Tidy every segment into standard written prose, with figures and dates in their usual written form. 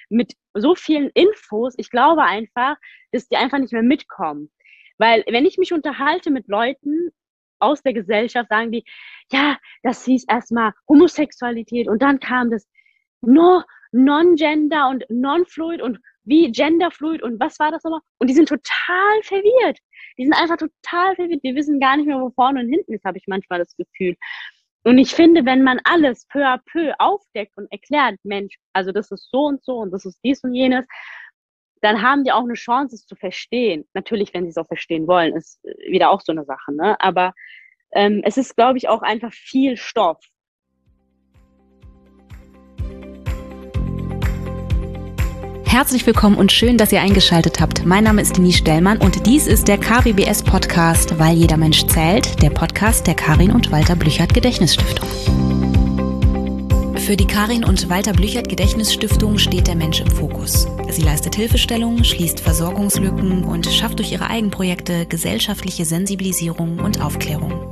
mit so vielen Infos, ich glaube einfach, dass die einfach nicht mehr mitkommen. Weil wenn ich mich unterhalte mit Leuten aus der Gesellschaft, sagen die, ja, das hieß erstmal Homosexualität und dann kam das no, Non-Gender und Non-Fluid und wie Genderfluid und was war das nochmal? Und die sind total verwirrt. Die sind einfach total verwirrt. Die wissen gar nicht mehr, wo vorne und hinten ist, habe ich manchmal das Gefühl. Und ich finde, wenn man alles peu à peu aufdeckt und erklärt, Mensch, also das ist so und das ist dies und jenes, dann haben die auch eine Chance, es zu verstehen. Natürlich, wenn sie es auch verstehen wollen, ist wieder auch so eine Sache, ne? Aber es ist, glaube ich, auch einfach viel Stoff. Herzlich willkommen und schön, dass ihr eingeschaltet habt. Mein Name ist Denise Stellmann und dies ist der KWBS Podcast, weil jeder Mensch zählt, der Podcast der Karin und Walter Blüchert Gedächtnisstiftung. Für die Karin und Walter Blüchert Gedächtnisstiftung steht der Mensch im Fokus. Sie leistet Hilfestellung, schließt Versorgungslücken und schafft durch ihre Eigenprojekte gesellschaftliche Sensibilisierung und Aufklärung.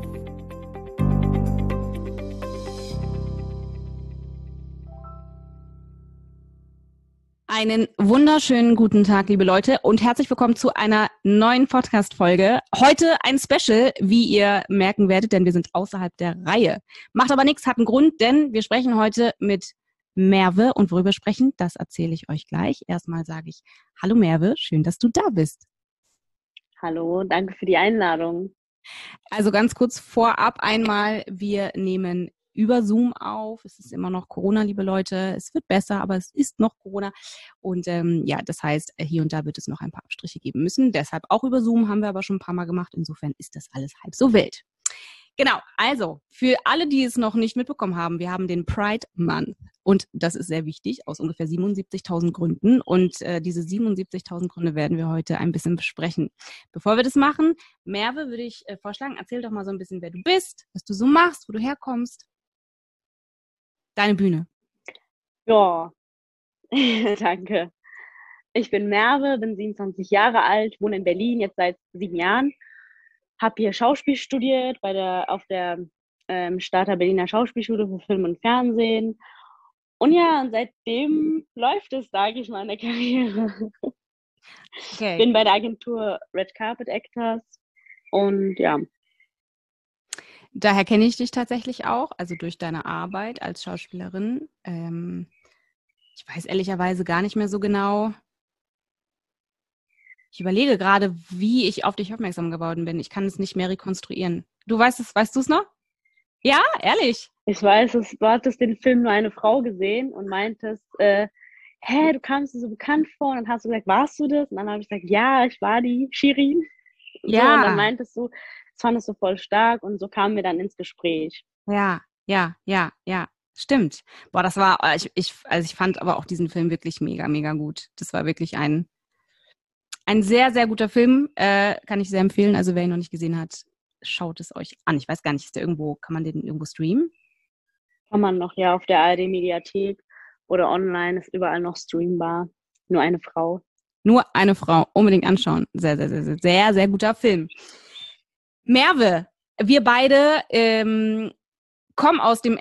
Einen wunderschönen guten Tag, liebe Leute, und herzlich willkommen zu einer neuen Podcast-Folge. Heute ein Special, wie ihr merken werdet, denn wir sind außerhalb der Reihe. Macht aber nichts, hat einen Grund, denn wir sprechen heute mit Merve und worüber sprechen, das erzähle ich euch gleich. Erstmal sage ich, hallo Merve, schön, dass du da bist. Hallo, danke für die Einladung. Also ganz kurz vorab einmal, wir nehmen über Zoom auf. Es ist immer noch Corona, liebe Leute. Es wird besser, aber es ist noch Corona. Und das heißt, hier und da wird es noch ein paar Abstriche geben müssen. Deshalb auch über Zoom, haben wir aber schon ein paar Mal gemacht. Insofern ist das alles halb so wild. Genau, also für alle, die es noch nicht mitbekommen haben, wir haben den Pride Month. Und das ist sehr wichtig, aus ungefähr 77.000 Gründen. Und diese 77.000 Gründe werden wir heute ein bisschen besprechen. Bevor wir das machen, Merve, würde ich vorschlagen, erzähl doch mal so ein bisschen, wer du bist, was du so machst, wo du herkommst. Deine Bühne. Ja, danke. Ich bin Merve, bin 27 Jahre alt, wohne in Berlin jetzt seit 7 Jahren. Habe hier Schauspiel studiert auf der Starter Berliner Schauspielschule für Film und Fernsehen. Und ja, und seitdem läuft es, sage ich mal, in der Karriere. Okay. Bin bei der Agentur Red Carpet Actors und ja. Daher kenne ich dich tatsächlich auch, also durch deine Arbeit als Schauspielerin. Ich weiß ehrlicherweise gar nicht mehr so genau. Ich überlege gerade, wie ich auf dich aufmerksam geworden bin. Ich kann es nicht mehr rekonstruieren. Du weißt es, weißt du es noch? Ja, ehrlich. Ich weiß, du hattest den Film Nur eine Frau gesehen und meintest, du kamst dir so bekannt vor. Und dann hast du gesagt, warst du das? Und dann habe ich gesagt, ja, ich war die Shirin. Ja. So, und dann meintest du, das fandest du voll stark und so kamen wir dann ins Gespräch. Ja. Stimmt. Boah, das war, ich fand aber auch diesen Film wirklich mega, mega gut. Das war wirklich ein sehr, sehr guter Film. Kann ich sehr empfehlen. Also wer ihn noch nicht gesehen hat, schaut es euch an. Ich weiß gar nicht, kann man den irgendwo streamen? Kann man noch, ja, auf der ARD-Mediathek oder online, ist überall noch streambar. Nur eine Frau. Nur eine Frau. Unbedingt anschauen. Sehr, sehr, sehr, sehr, sehr, sehr guter Film. Merve, wir beide kommen aus dem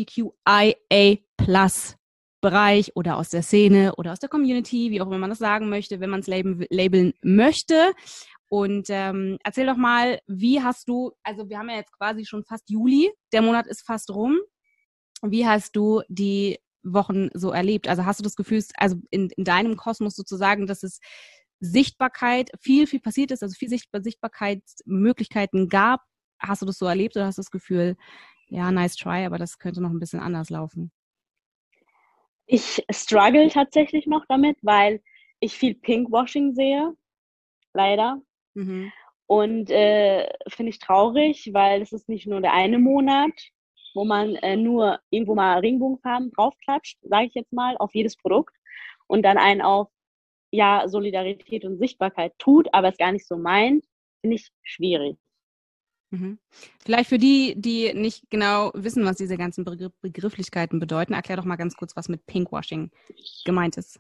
LGBTQIA+-Bereich oder aus der Szene oder aus der Community, wie auch immer man das sagen möchte, wenn man es labeln möchte. Und erzähl doch mal, wie hast du, also wir haben ja jetzt quasi schon fast Juli, der Monat ist fast rum. Wie hast du die Wochen so erlebt? Also hast du das Gefühl, also in deinem Kosmos sozusagen, dass es Sichtbarkeit, viel passiert ist, also viel Sichtbarkeitsmöglichkeiten gab? Hast du das so erlebt oder hast du das Gefühl, ja, nice try, aber das könnte noch ein bisschen anders laufen? Ich struggle tatsächlich noch damit, weil ich viel Pinkwashing sehe, leider. Mhm. Und finde ich traurig, weil es ist nicht nur der eine Monat, wo man nur irgendwo mal Regenbogenfarben draufklatscht, sage ich jetzt mal, auf jedes Produkt und dann einen auf ja, Solidarität und Sichtbarkeit tut, aber es gar nicht so meint, finde ich schwierig. Mhm. Vielleicht für die nicht genau wissen, was diese ganzen Begrifflichkeiten bedeuten, erklär doch mal ganz kurz, was mit Pinkwashing gemeint ist.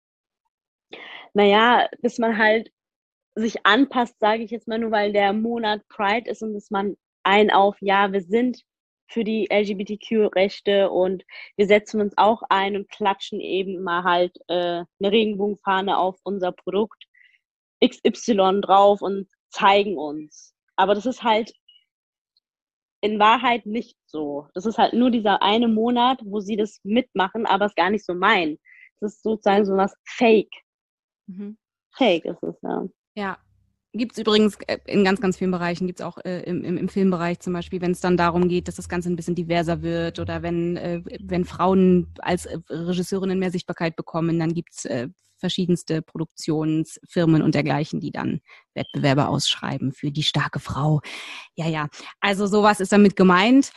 Naja, dass man halt sich anpasst, sage ich jetzt mal nur, weil der Monat Pride ist und dass man wir sind für die LGBTQ-Rechte und wir setzen uns auch ein und klatschen eben mal halt eine Regenbogenfahne auf unser Produkt XY drauf und zeigen uns. Aber das ist halt in Wahrheit nicht so. Das ist halt nur dieser eine Monat, wo sie das mitmachen, aber es gar nicht so meinen. Das ist sozusagen so was Fake. Mhm. Fake ist es, ja. Ja. Gibt es übrigens in ganz, ganz vielen Bereichen, gibt es auch im Filmbereich zum Beispiel, wenn es dann darum geht, dass das Ganze ein bisschen diverser wird oder wenn Frauen als Regisseurinnen mehr Sichtbarkeit bekommen, dann gibt es verschiedenste Produktionsfirmen und dergleichen, die dann Wettbewerbe ausschreiben für die starke Frau. Ja, ja, also sowas ist damit gemeint.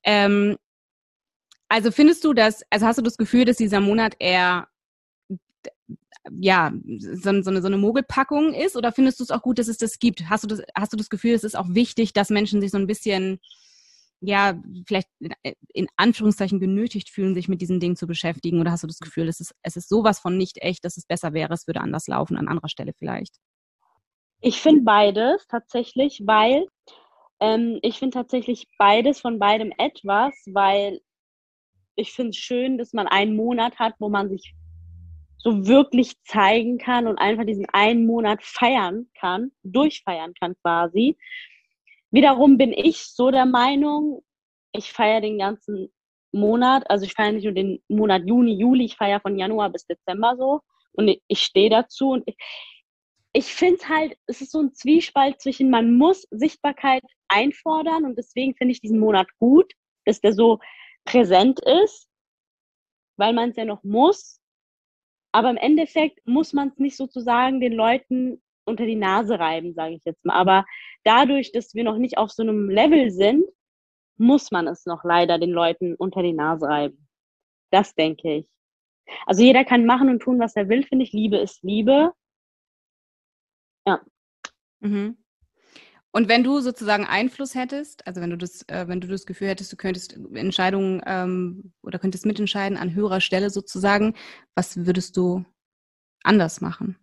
Also findest du also hast du das Gefühl, dass dieser Monat eher ja, so eine Mogelpackung ist, oder findest du es auch gut, dass es das gibt? Hast du das Gefühl, es ist auch wichtig, dass Menschen sich so ein bisschen, ja, vielleicht in Anführungszeichen genötigt fühlen, sich mit diesen Dingen zu beschäftigen, oder hast du das Gefühl, es ist sowas von nicht echt, dass es besser wäre, es würde anders laufen, an anderer Stelle vielleicht? Ich finde beides tatsächlich, weil ich finde tatsächlich beides von beidem etwas, weil ich finde es schön, dass man einen Monat hat, wo man sich so wirklich zeigen kann und einfach diesen einen Monat feiern kann, durchfeiern kann quasi. Wiederum bin ich so der Meinung, ich feiere den ganzen Monat, also ich feiere nicht nur den Monat Juni, Juli, ich feiere von Januar bis Dezember so und ich stehe dazu und ich finde es halt, es ist so ein Zwiespalt zwischen, man muss Sichtbarkeit einfordern und deswegen finde ich diesen Monat gut, dass der so präsent ist, weil man es ja noch muss. Aber im Endeffekt muss man es nicht sozusagen den Leuten unter die Nase reiben, sage ich jetzt mal. Aber dadurch, dass wir noch nicht auf so einem Level sind, muss man es noch leider den Leuten unter die Nase reiben. Das denke ich. Also jeder kann machen und tun, was er will, finde ich. Liebe ist Liebe. Ja. Mhm. Und wenn du sozusagen Einfluss hättest, also wenn du das Gefühl hättest, du könntest Entscheidungen oder könntest mitentscheiden an höherer Stelle sozusagen, was würdest du anders machen?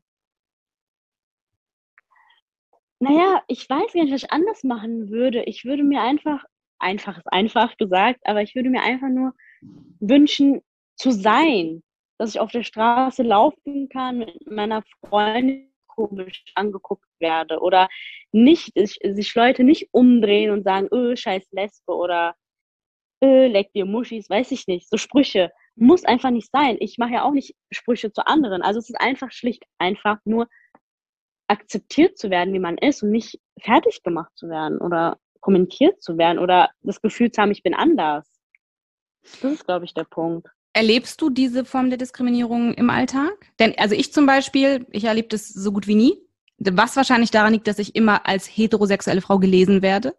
Naja, ich weiß gar nicht, was ich anders machen würde. Ich würde mir einfach ist einfach gesagt, aber ich würde mir einfach nur wünschen, zu sein. Dass ich auf der Straße laufen kann, mit meiner Freundin komisch angeguckt werde. Oder nicht, sich Leute nicht umdrehen und sagen, scheiß Lesbe oder leck dir Muschis, weiß ich nicht. So Sprüche. Muss einfach nicht sein. Ich mache ja auch nicht Sprüche zu anderen. Also es ist einfach schlicht einfach nur akzeptiert zu werden, wie man ist und nicht fertig gemacht zu werden oder kommentiert zu werden oder das Gefühl zu haben, ich bin anders. Das ist, glaube ich, der Punkt. Erlebst du diese Form der Diskriminierung im Alltag? Denn, also ich zum Beispiel, ich erlebe das so gut wie nie, was wahrscheinlich daran liegt, dass ich immer als heterosexuelle Frau gelesen werde.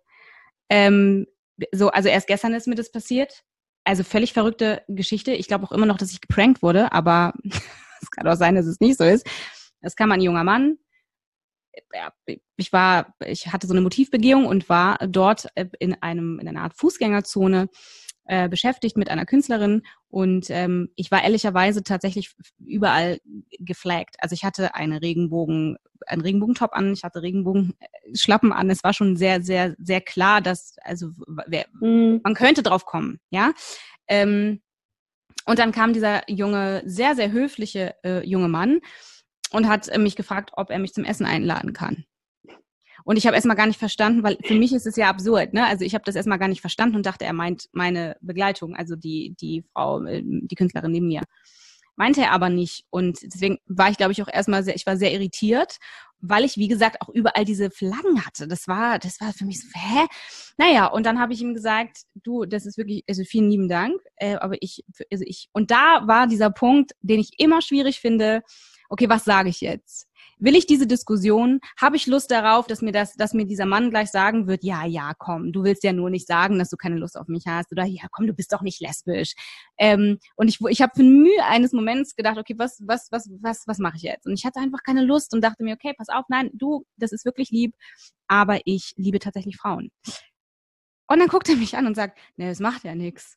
Also erst gestern ist mir das passiert. Also völlig verrückte Geschichte. Ich glaube auch immer noch, dass ich geprankt wurde, aber es kann auch sein, dass es nicht so ist. Es kam ein junger Mann. Ja, ich hatte so eine Motivbegehung und war dort in einer Art Fußgängerzone beschäftigt mit einer Künstlerin und ich war ehrlicherweise tatsächlich überall geflaggt. Also ich hatte einen Regenbogentop an, ich hatte Regenbogenschlappen an. Es war schon sehr, sehr, sehr klar, dass man könnte drauf kommen, ja. Und dann kam dieser sehr, sehr höfliche junge Mann und hat mich gefragt, ob er mich zum Essen einladen kann. Und ich habe erstmal gar nicht verstanden, weil für mich ist es ja absurd, ne? Also ich habe das erstmal gar nicht verstanden und dachte, er meint meine Begleitung, also die Frau, die Künstlerin neben mir. Meinte er aber nicht. Und deswegen war ich, glaube ich, auch erstmal ich war sehr irritiert, weil ich, wie gesagt, auch überall diese Flaggen hatte. Das war für mich so, hä? Naja, und dann habe ich ihm gesagt, du, das ist wirklich, also vielen lieben Dank, aber und da war dieser Punkt, den ich immer schwierig finde, okay, was sage ich jetzt? Will ich diese Diskussion? Habe ich Lust darauf, dass mir dieser Mann gleich sagen wird, ja, komm, du willst ja nur nicht sagen, dass du keine Lust auf mich hast, oder ja, komm, du bist doch nicht lesbisch. Und ich habe für Mühe eines Moments gedacht, okay, was mache ich jetzt? Und ich hatte einfach keine Lust und dachte mir, okay, pass auf, nein, du, das ist wirklich lieb, aber ich liebe tatsächlich Frauen. Und dann guckt er mich an und sagt, nee, das macht ja nichts.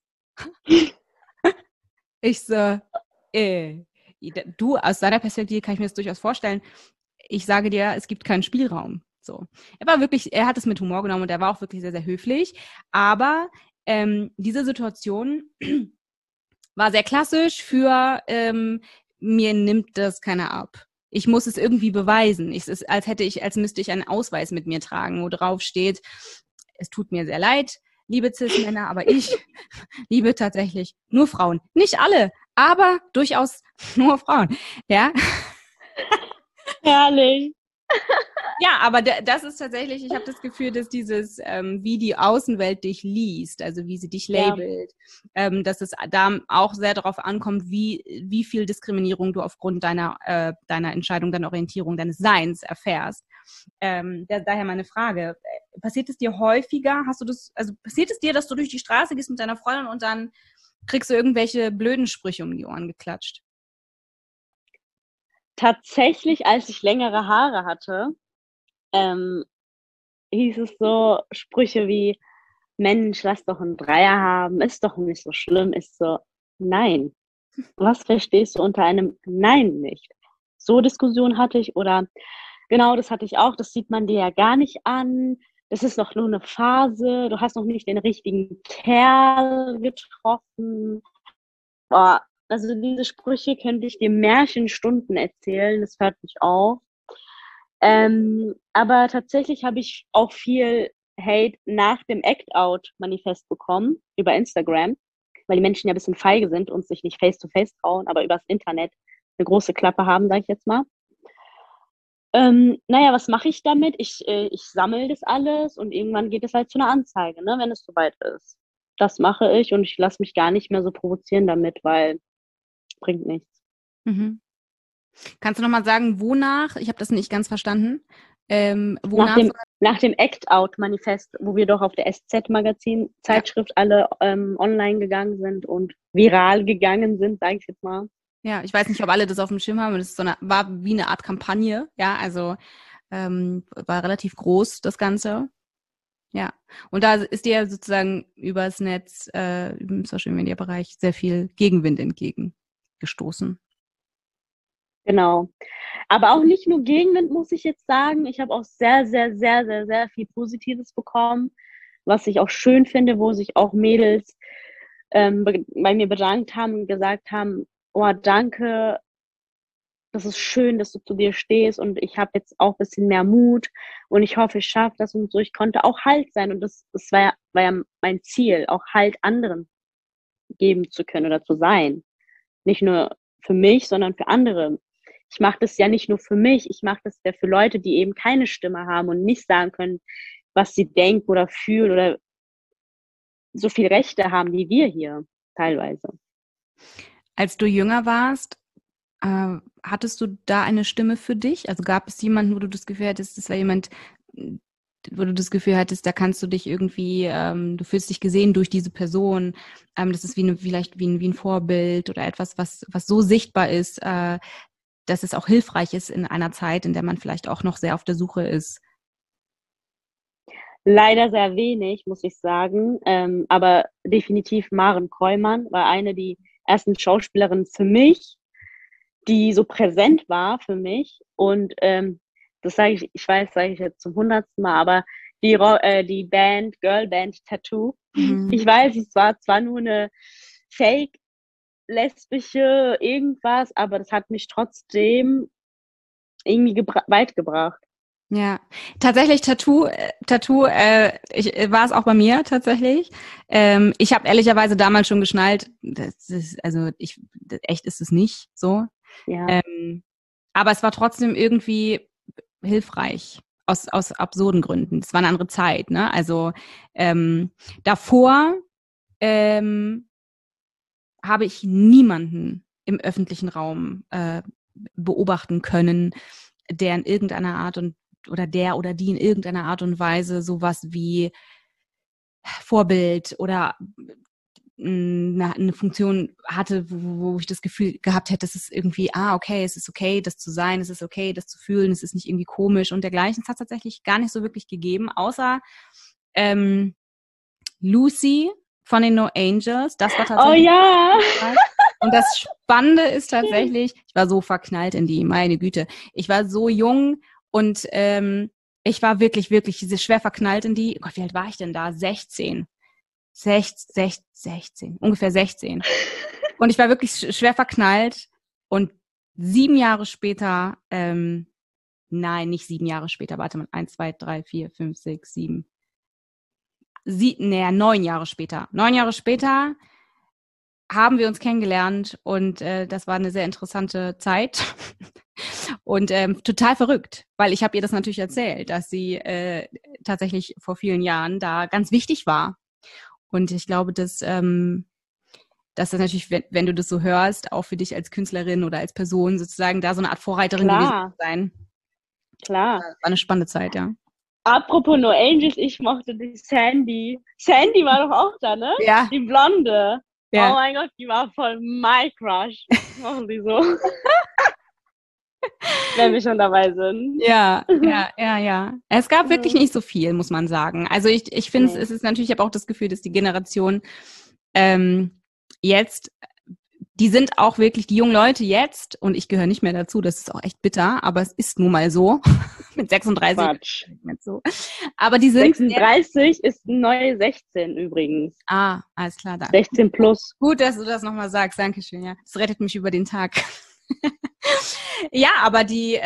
Ich so, du, aus deiner Perspektive kann ich mir das durchaus vorstellen. Ich sage dir, es gibt keinen Spielraum. So. Er hat es mit Humor genommen und er war auch wirklich sehr, sehr höflich. Aber diese Situation war sehr klassisch für mir nimmt das keiner ab. Ich muss es irgendwie beweisen. Es ist, als müsste ich einen Ausweis mit mir tragen, wo drauf steht, es tut mir sehr leid, liebe Cis-Männer, aber ich liebe tatsächlich nur Frauen. Nicht alle, aber durchaus nur Frauen. Ja. Herrlich. Ja, aber das ist tatsächlich, ich habe das Gefühl, dass dieses, wie die Außenwelt dich liest, also wie sie dich labelt, dass es da auch sehr darauf ankommt, wie viel Diskriminierung du aufgrund deiner Entscheidung, deiner Orientierung, deines Seins erfährst. Daher meine Frage, passiert es dir häufiger, passiert es dir, dass du durch die Straße gehst mit deiner Freundin und dann kriegst du irgendwelche blöden Sprüche um die Ohren geklatscht? Tatsächlich, als ich längere Haare hatte, hieß es so Sprüche wie, Mensch, lass doch einen Dreier haben, ist doch nicht so schlimm, ist so, nein. Was verstehst du unter einem Nein nicht? So Diskussion hatte ich oder genau, das hatte ich auch, das sieht man dir ja gar nicht an, das ist doch nur eine Phase, du hast noch nicht den richtigen Kerl getroffen. Boah, also diese Sprüche könnte ich dir Märchenstunden erzählen, das hört nicht auf. Aber tatsächlich habe ich auch viel Hate nach dem Act-Out-Manifest bekommen über Instagram, weil die Menschen ja ein bisschen feige sind und sich nicht face-to-face trauen, aber übers Internet eine große Klappe haben, sage ich jetzt mal. Naja, was mache ich damit? Ich sammle das alles und irgendwann geht es halt zu einer Anzeige, ne, wenn es soweit ist. Das mache ich und ich lasse mich gar nicht mehr so provozieren damit, weil bringt nichts. Mhm. Kannst du nochmal sagen, wonach? Ich habe das nicht ganz verstanden. Nach dem Act-Out-Manifest, wo wir doch auf der SZ-Magazin-Zeitschrift alle online gegangen sind und viral gegangen sind, sage ich jetzt mal. Ja, ich weiß nicht, ob alle das auf dem Schirm haben. Das ist war wie eine Art Kampagne. Ja, also war relativ groß, das Ganze. Ja, und da ist dir sozusagen übers Netz, im Social-Media-Bereich sehr viel Gegenwind entgegengestoßen. Genau. Aber auch nicht nur Gegenwind, muss ich jetzt sagen. Ich habe auch sehr, sehr, sehr, sehr, sehr viel Positives bekommen, was ich auch schön finde, wo sich auch Mädels bei mir bedankt haben und gesagt haben, oh, danke, das ist schön, dass du zu dir stehst und ich habe jetzt auch ein bisschen mehr Mut und ich hoffe, ich schaffe das und so. Ich konnte auch Halt sein und das war ja mein Ziel, auch Halt anderen geben zu können oder zu sein. Nicht nur für mich, sondern für andere. Ich mache das ja nicht nur für mich, ich mache das ja für Leute, die eben keine Stimme haben und nicht sagen können, was sie denken oder fühlen oder so viel Rechte haben wie wir hier teilweise. Als du jünger warst, hattest du da eine Stimme für dich? Also gab es jemanden, wo du das Gefühl hattest, das war jemand, wo du das Gefühl hattest, da kannst du dich irgendwie, du fühlst dich gesehen durch diese Person, das ist vielleicht wie ein Vorbild oder etwas, was so sichtbar ist, dass es auch hilfreich ist in einer Zeit, in der man vielleicht auch noch sehr auf der Suche ist? Leider sehr wenig, muss ich sagen. Aber definitiv Maren Kräumann war eine die ersten Schauspielerinnen für mich, die so präsent war für mich. Und das sage ich jetzt zum 100. Mal, aber die Band, Girlband Tattoo, ich weiß, es war zwar nur eine Fake lesbische irgendwas, aber das hat mich trotzdem irgendwie weit gebracht. Ja, tatsächlich Tattoo, war es auch bei mir tatsächlich. Ich habe ehrlicherweise damals schon geschnallt, echt ist es nicht so. Ja. Aber es war trotzdem irgendwie hilfreich aus absurden Gründen. Es war eine andere Zeit, ne? Also davor habe ich niemanden im öffentlichen Raum beobachten können, der in irgendeiner Art oder die in irgendeiner Art und Weise sowas wie Vorbild oder eine Funktion hatte, wo ich das Gefühl gehabt hätte, es ist irgendwie, okay, es ist okay, das zu sein, es ist okay, das zu fühlen, es ist nicht irgendwie komisch und dergleichen. Es hat tatsächlich gar nicht so wirklich gegeben, außer Lucy von den No Angels. Das war tatsächlich. Oh ja! Und das Spannende ist tatsächlich, ich war so verknallt in die, meine Güte. Ich war so jung und ich war wirklich, wirklich schwer verknallt in die. Gott, wie alt war ich denn da? 16. 16, ungefähr 16. Und ich war wirklich schwer verknallt. Und 7 Jahre später, nein, nicht 7 Jahre später, warte mal, 1, 2, 3, 4, 5, 6, 7. 9 Jahre später. 9 Jahre später haben wir uns kennengelernt und das war eine sehr interessante Zeit und total verrückt, weil ich habe ihr das natürlich erzählt, dass sie tatsächlich vor vielen Jahren da ganz wichtig war. Und ich glaube, dass das natürlich, wenn du das so hörst, auch für dich als Künstlerin oder als Person sozusagen da so eine Art Vorreiterin gewesen zu sein. Klar. Das war eine spannende Zeit, ja. Apropos No Angels, ich mochte die Sandy. Sandy war doch auch da, ne? Ja. Die Blonde. Ja. Oh mein Gott, die war voll my crush. Machen sie so. Wenn wir schon dabei sind. Ja. Es gab wirklich nicht so viel, muss man sagen. Also ich finde, es ist natürlich, ich habe auch das Gefühl, dass die Generation jetzt, die sind auch wirklich, die jungen Leute jetzt, und ich gehöre nicht mehr dazu, das ist auch echt bitter, aber es ist nun mal so, mit 36. Quatsch. So. Aber die sind 36 ist ein neue 16 übrigens. Ah, alles klar. Danke. 16 plus. Gut, dass du das nochmal sagst, Dankeschön, ja. Das rettet mich über den Tag. Ja, aber die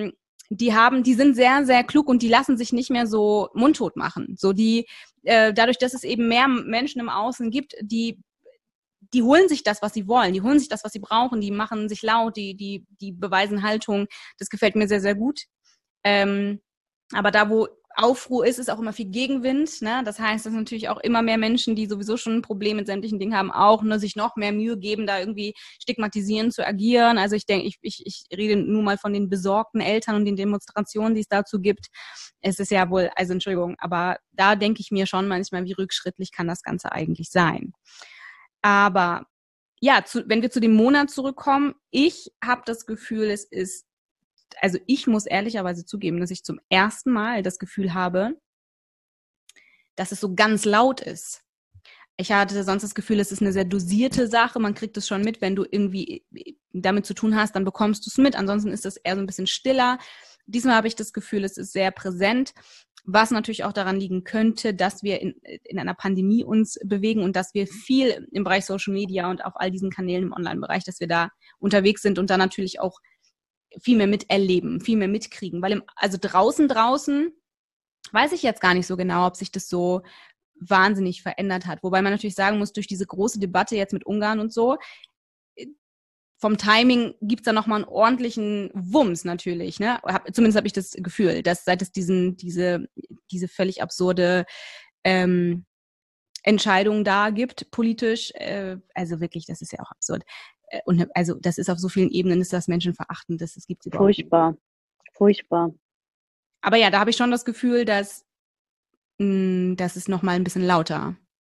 sind sehr, sehr klug und die lassen sich nicht mehr so mundtot machen. So dadurch, dass es eben mehr Menschen im Außen gibt, die holen sich das, was sie wollen, die holen sich das, was sie brauchen, die machen sich laut, die beweisen Haltung. Das gefällt mir sehr, sehr gut. Aber da, wo Aufruhr ist auch immer viel Gegenwind. Ne? Das heißt, dass natürlich auch immer mehr Menschen, die sowieso schon ein Problem mit sämtlichen Dingen haben, auch sich noch mehr Mühe geben, da irgendwie stigmatisierend zu agieren. Also ich denke, ich rede nun mal von den besorgten Eltern und den Demonstrationen, die es dazu gibt. Es ist ja wohl, also Entschuldigung, aber da denke ich mir schon manchmal, wie rückschrittlich kann das Ganze eigentlich sein. Aber ja, wenn wir zu dem Monat zurückkommen, ich habe das Gefühl, also ich muss ehrlicherweise zugeben, dass ich zum ersten Mal das Gefühl habe, dass es so ganz laut ist. Ich hatte sonst das Gefühl, es ist eine sehr dosierte Sache. Man kriegt es schon mit, wenn du irgendwie damit zu tun hast, dann bekommst du es mit. Ansonsten ist es eher so ein bisschen stiller. Diesmal habe ich das Gefühl, es ist sehr präsent, was natürlich auch daran liegen könnte, dass wir in einer Pandemie uns bewegen und dass wir viel im Bereich Social Media und auf all diesen Kanälen im Online-Bereich, dass wir da unterwegs sind und dann natürlich auch viel mehr miterleben, viel mehr mitkriegen. Weil also draußen weiß ich jetzt gar nicht so genau, ob sich das so wahnsinnig verändert hat. Wobei man natürlich sagen muss, durch diese große Debatte jetzt mit Ungarn und so, vom Timing gibt's da nochmal einen ordentlichen Wumms natürlich. Ne? Zumindest habe ich das Gefühl, dass seit es diese völlig absurde Entscheidung da gibt, politisch, also wirklich, das ist ja auch absurd. Und also das ist auf so vielen Ebenen, ist das menschenverachtend, das gibt es überhaupt nicht. Furchtbar. Aber ja, da habe ich schon das Gefühl, dass das ist nochmal ein bisschen lauter.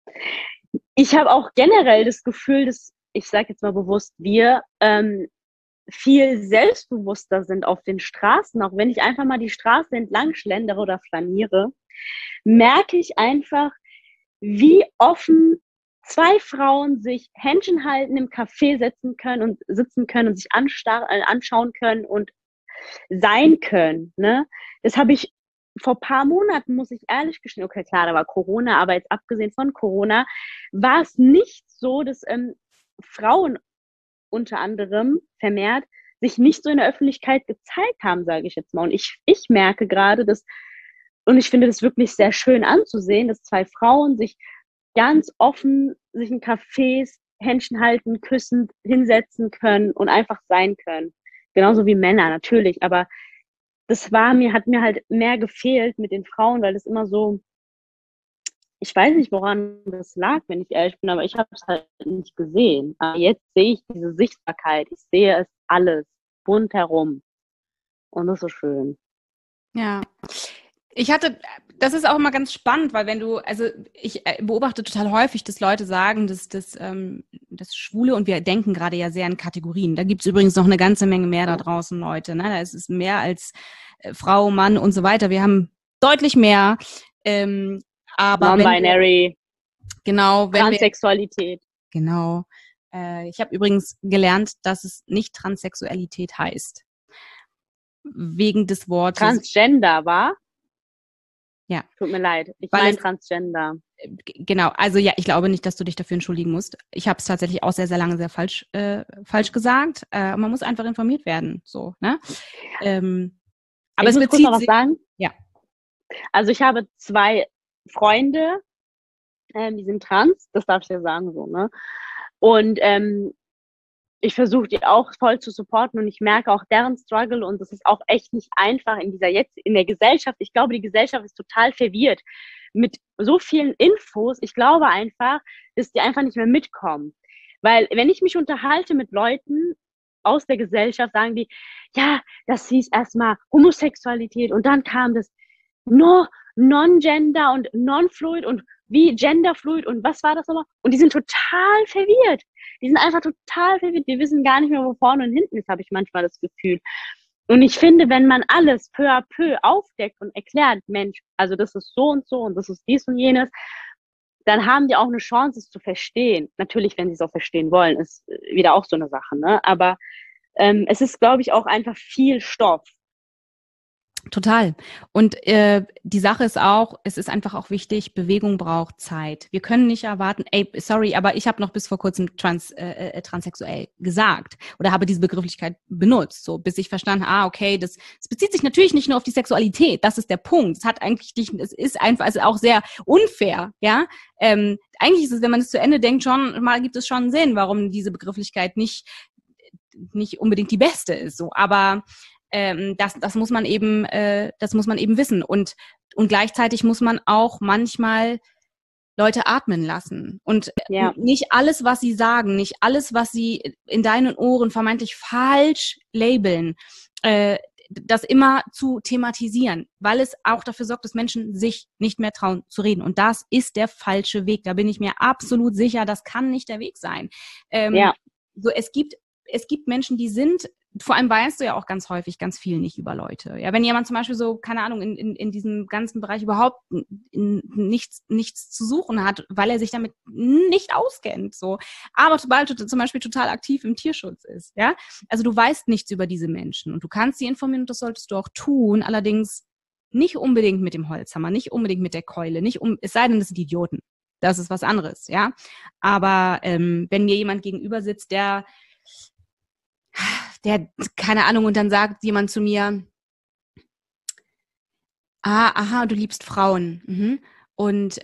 Ich habe auch generell das Gefühl, dass, ich sage jetzt mal bewusst, wir viel selbstbewusster sind auf den Straßen. Auch wenn ich einfach mal die Straße entlang schlendere oder flaniere, merke ich einfach, wie offen 2 Frauen sich Händchen halten, im Café sitzen können und sich anschauen können und sein können. Ne? Das habe ich vor ein paar Monaten, muss ich ehrlich gestehen, okay, klar, da war Corona, aber jetzt abgesehen von Corona, war es nicht so, dass Frauen unter anderem vermehrt sich nicht so in der Öffentlichkeit gezeigt haben, sage ich jetzt mal. Und ich merke gerade, und ich finde das wirklich sehr schön anzusehen, dass 2 Frauen sich ganz offen sich in Cafés Händchen halten, küssend hinsetzen können und einfach sein können. Genauso wie Männer, natürlich. Aber hat mir halt mehr gefehlt mit den Frauen, weil das immer so, ich weiß nicht, woran das lag, wenn ich ehrlich bin, aber ich habe es halt nicht gesehen. Aber jetzt sehe ich diese Sichtbarkeit. Ich sehe es alles rundherum. Und das ist so schön. Ja. Das ist auch immer ganz spannend, weil ich beobachte total häufig, dass Leute sagen, dass Schwule, und wir denken gerade ja sehr in Kategorien. Da gibt es übrigens noch eine ganze Menge mehr da draußen, Leute. Ne? Da ist es mehr als Frau, Mann und so weiter. Wir haben deutlich mehr. Aber Non-binary. Genau. Transsexualität. Genau. Ich habe übrigens gelernt, dass es nicht Transsexualität heißt. Wegen des Wortes. Transgender, war? Ja. Tut mir leid. Ich Weil meine es, Transgender. genau, also ja, ich glaube nicht, dass du dich dafür entschuldigen musst. Ich habe es tatsächlich auch sehr, sehr lange sehr falsch gesagt. Man muss einfach informiert werden, so, ne? Aber Ich es muss kurz noch bezieht was sich, sagen. ja. Also ich habe 2 Freunde, die sind trans, das darf ich ja sagen so, ne? Und ich versuche die auch voll zu supporten und ich merke auch deren Struggle und das ist auch echt nicht einfach in der Gesellschaft. Ich glaube, die Gesellschaft ist total verwirrt mit so vielen Infos. Ich glaube einfach, dass die einfach nicht mehr mitkommen. Weil wenn ich mich unterhalte mit Leuten aus der Gesellschaft, sagen die, ja, das hieß erstmal Homosexualität und dann kam das no, Non-Gender und Non-Fluid und wie Genderfluid und was war das nochmal? Und die sind total verwirrt. Die sind einfach total verwirrt. Die wissen gar nicht mehr, wo vorne und hinten ist, habe ich manchmal das Gefühl. Und ich finde, wenn man alles peu à peu aufdeckt und erklärt, Mensch, also das ist so und das ist dies und jenes, dann haben die auch eine Chance, es zu verstehen. Natürlich, wenn sie es auch verstehen wollen, ist wieder auch so eine Sache, ne? Aber es ist, glaube ich, auch einfach viel Stoff. Total. Und die Sache ist auch, es ist einfach auch wichtig, Bewegung braucht Zeit. Wir können nicht erwarten, ey, sorry, aber ich habe noch bis vor kurzem transsexuell gesagt oder habe diese Begrifflichkeit benutzt, so bis ich verstanden, okay, das bezieht sich natürlich nicht nur auf die Sexualität, das ist der Punkt. Es ist einfach, also auch sehr unfair, ja. Eigentlich ist es, wenn man es zu Ende denkt, schon mal gibt es schon Sinn, warum diese Begrifflichkeit nicht unbedingt die beste ist, so, aber das muss man eben wissen und gleichzeitig muss man auch manchmal Leute atmen lassen und Ja. nicht alles, was sie sagen, nicht alles, was sie in deinen Ohren vermeintlich falsch labeln, das immer zu thematisieren, weil es auch dafür sorgt, dass Menschen sich nicht mehr trauen zu reden. Und das ist der falsche Weg. Da bin ich mir absolut sicher, das kann nicht der Weg sein. Ja. So, es gibt Menschen, die sind, vor allem weißt du ja auch ganz häufig ganz viel nicht über Leute. Ja, wenn jemand zum Beispiel so, keine Ahnung, in diesem ganzen Bereich überhaupt nichts zu suchen hat, weil er sich damit nicht auskennt, so. Aber sobald du zum Beispiel total aktiv im Tierschutz ist, ja, also du weißt nichts über diese Menschen und du kannst sie informieren und das solltest du auch tun, allerdings nicht unbedingt mit dem Holzhammer, nicht unbedingt mit der Keule, es sei denn, das sind Idioten. Das ist was anderes, ja. Aber wenn mir jemand gegenüber sitzt, der, keine Ahnung, und dann sagt jemand zu mir, aha, du liebst Frauen. Mhm. Und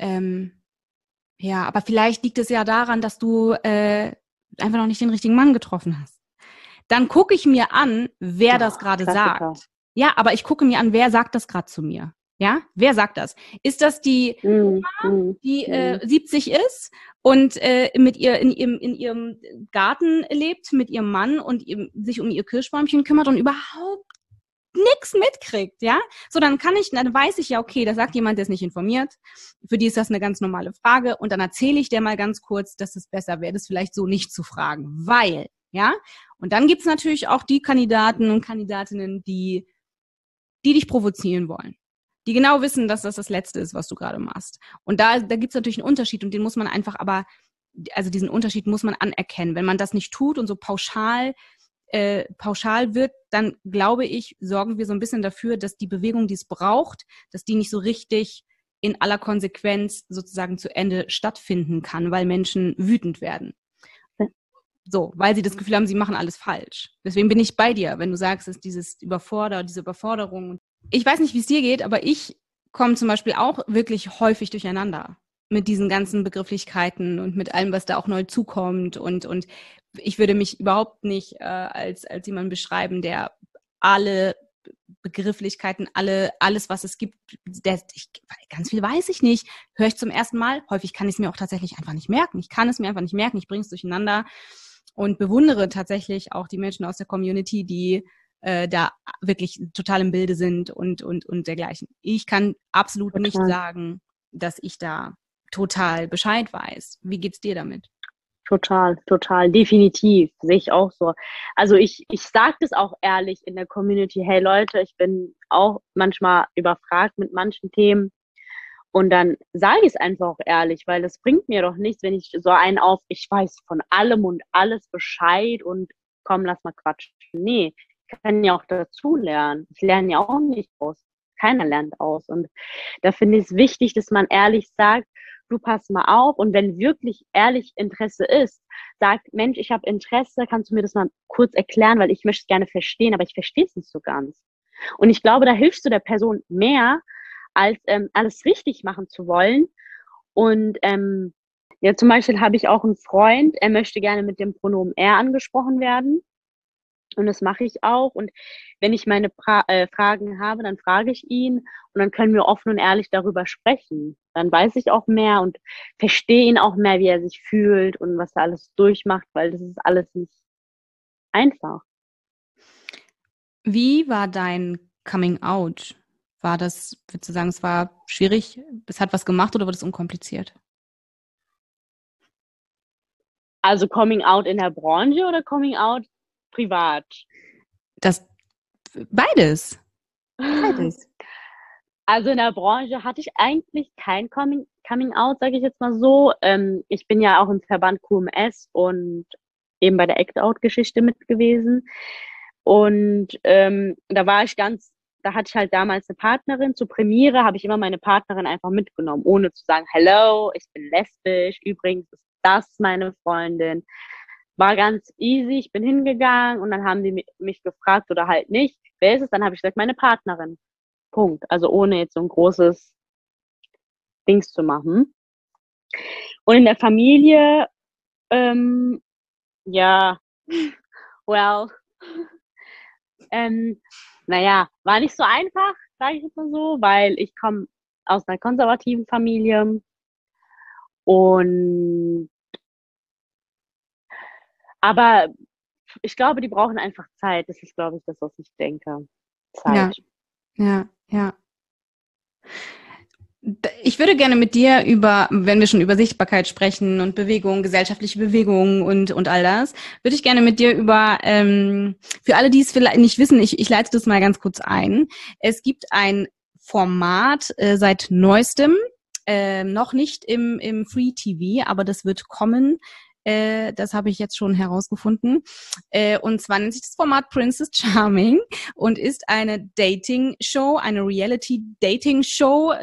ja, aber vielleicht liegt es ja daran, dass du einfach noch nicht den richtigen Mann getroffen hast. Dann gucke ich mir an, wer das gerade sagt. Ja, aber ich gucke mir an, wer sagt das gerade zu mir. Ja, wer sagt das? Ist das die Oma, die 70 ist und mit ihr in ihrem Garten lebt, mit ihrem Mann und sich um ihr Kirschbäumchen kümmert und überhaupt nichts mitkriegt, ja? So, dann weiß ich ja, okay, da sagt jemand, der ist nicht informiert. Für die ist das eine ganz normale Frage. Und dann erzähle ich der mal ganz kurz, dass es besser wäre, das vielleicht so nicht zu fragen. Weil, ja? Und dann gibt's natürlich auch die Kandidaten und Kandidatinnen, die dich provozieren wollen. Die genau wissen, dass das Letzte ist, was du gerade machst. Und da gibt's natürlich einen Unterschied und den muss man einfach diesen Unterschied muss man anerkennen. Wenn man das nicht tut und so pauschal wird, dann glaube ich, sorgen wir so ein bisschen dafür, dass die Bewegung, die es braucht, dass die nicht so richtig in aller Konsequenz sozusagen zu Ende stattfinden kann, weil Menschen wütend werden. So, weil sie das Gefühl haben, sie machen alles falsch. Deswegen bin ich bei dir, wenn du sagst, dass diese Überforderung. Ich weiß nicht, wie es dir geht, aber ich komme zum Beispiel auch wirklich häufig durcheinander mit diesen ganzen Begrifflichkeiten und mit allem, was da auch neu zukommt. Und ich würde mich überhaupt nicht als jemand beschreiben, der alle Begrifflichkeiten, alles, was es gibt, ganz viel weiß ich nicht, höre ich zum ersten Mal. Häufig kann ich es mir auch tatsächlich einfach nicht merken. Ich kann es mir einfach nicht merken, ich bringe es durcheinander und bewundere tatsächlich auch die Menschen aus der Community, die da wirklich total im Bilde sind und dergleichen. Ich kann absolut nicht sagen, dass ich da total Bescheid weiß. Wie geht's dir damit? Total, definitiv, sehe ich auch so. Also ich sage das auch ehrlich in der Community, hey Leute, ich bin auch manchmal überfragt mit manchen Themen und dann sage ich es einfach auch ehrlich, weil das bringt mir doch nichts, wenn ich so ich weiß von allem und alles Bescheid und komm, lass mal quatschen. Nee, ich kann ja auch dazu lernen. Ich lerne ja auch nicht aus. keiner lernt aus. Und da finde ich es wichtig, dass man ehrlich sagt, du pass mal auf. Und wenn wirklich ehrlich Interesse ist, sagt, Mensch, ich habe Interesse, kannst du mir das mal kurz erklären, weil ich möchte es gerne verstehen, aber ich verstehe es nicht so ganz. Und ich glaube, da hilfst du der Person mehr, als alles richtig machen zu wollen. Und ja, zum Beispiel habe ich auch einen Freund, er möchte gerne mit dem Pronomen er angesprochen werden. Und das mache ich auch. Und wenn ich meine Fragen habe, dann frage ich ihn und dann können wir offen und ehrlich darüber sprechen. Dann weiß ich auch mehr und verstehe ihn auch mehr, wie er sich fühlt und was er alles durchmacht, weil das ist alles nicht einfach. Wie war dein Coming Out? War das, würdest du sagen, es war schwierig, es hat was gemacht oder war das unkompliziert? Also Coming Out in der Branche oder Coming Out privat? Das beides. Beides. Also in der Branche hatte ich eigentlich kein Coming Out, sage ich jetzt mal so. Ich bin ja auch im Verband QMS und eben bei der Act-Out-Geschichte mit gewesen. Und da hatte ich halt damals eine Partnerin. Zur Premiere habe ich immer meine Partnerin einfach mitgenommen, ohne zu sagen, hello, ich bin lesbisch, übrigens ist das meine Freundin. War ganz easy, ich bin hingegangen und dann haben die mich gefragt oder halt nicht, wer ist es? Dann habe ich gesagt, meine Partnerin. Punkt. Also ohne jetzt so ein großes Dings zu machen. Und in der Familie, ja, well, naja, war nicht so einfach, sage ich jetzt mal so, weil ich komme aus einer konservativen Familie und aber ich glaube, die brauchen einfach Zeit. Das ist, glaube ich, das, was ich denke. Zeit. Ja. Ich würde gerne mit dir wenn wir schon über Sichtbarkeit sprechen und Bewegung, gesellschaftliche Bewegung und all das, würde ich gerne mit dir für alle, die es vielleicht nicht wissen, ich leite das mal ganz kurz ein. Es gibt ein Format seit neuestem, noch nicht im Free TV, aber das wird kommen. Das habe ich jetzt schon herausgefunden. Und zwar nennt sich das Format Princess Charming und ist eine Dating-Show, eine Reality-Dating-Show.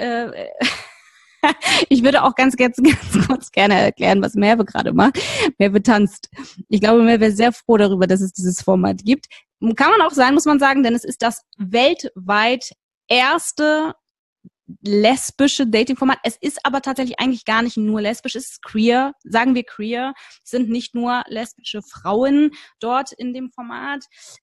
Ich würde auch ganz kurz gerne erklären, was Merve gerade macht. Merve tanzt. Ich glaube, Merve ist sehr froh darüber, dass es dieses Format gibt. Kann man auch sein, muss man sagen, denn es ist das weltweit erste lesbische Dating-Format. Es ist aber tatsächlich eigentlich gar nicht nur lesbisch, es ist queer, sagen wir queer. Es sind nicht nur lesbische Frauen dort in dem Format.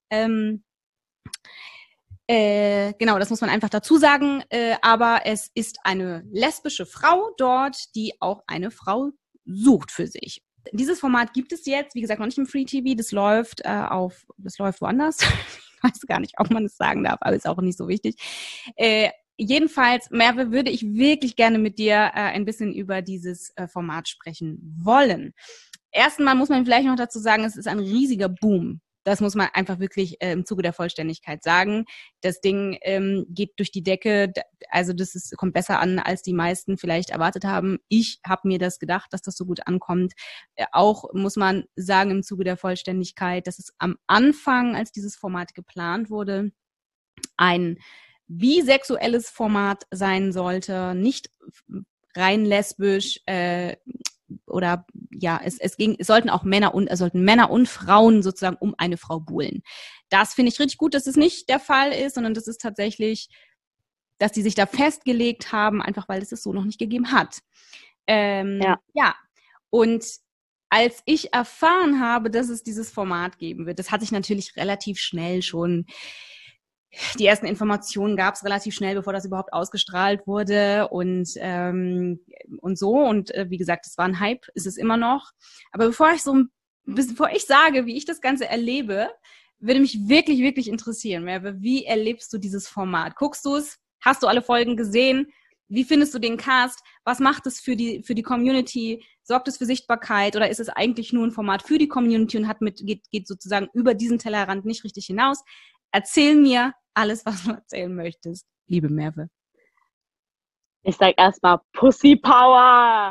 Genau, das muss man einfach dazu sagen. Aber es ist eine lesbische Frau dort, die auch eine Frau sucht für sich. Dieses Format gibt es jetzt, wie gesagt, noch nicht im Free TV. Das läuft woanders. Ich weiß gar nicht, ob man es sagen darf, aber ist auch nicht so wichtig. Jedenfalls, Merve, würde ich wirklich gerne mit dir ein bisschen über dieses Format sprechen wollen. Erstmal muss man vielleicht noch dazu sagen, es ist ein riesiger Boom. Das muss man einfach wirklich im Zuge der Vollständigkeit sagen. Das Ding geht durch die Decke. Also kommt besser an, als die meisten vielleicht erwartet haben. Ich habe mir das gedacht, dass das so gut ankommt. Auch muss man sagen, im Zuge der Vollständigkeit, dass es am Anfang, als dieses Format geplant wurde, ein bisexuelles Format sein sollte, nicht rein lesbisch oder ja, es sollten Männer und Frauen sozusagen um eine Frau buhlen. Das finde ich richtig gut, dass es nicht der Fall ist, sondern das ist tatsächlich, dass die sich da festgelegt haben, einfach weil es so noch nicht gegeben hat. Ja, und als ich erfahren habe, dass es dieses Format geben wird, das hatte ich natürlich relativ schnell schon. Die ersten Informationen gab es relativ schnell, bevor das überhaupt ausgestrahlt wurde und so. Und wie gesagt, es war ein Hype, ist es immer noch. Aber bevor ich sage, wie ich das Ganze erlebe, würde mich wirklich, wirklich interessieren, Merve, wie erlebst du dieses Format? Guckst du es? Hast du alle Folgen gesehen? Wie findest du den Cast? Was macht es für die Community? Sorgt es für Sichtbarkeit oder ist es eigentlich nur ein Format für die Community und geht sozusagen über diesen Tellerrand nicht richtig hinaus? Erzähl mir alles, was du erzählen möchtest, liebe Merve. Ich sag erstmal Pussy Power.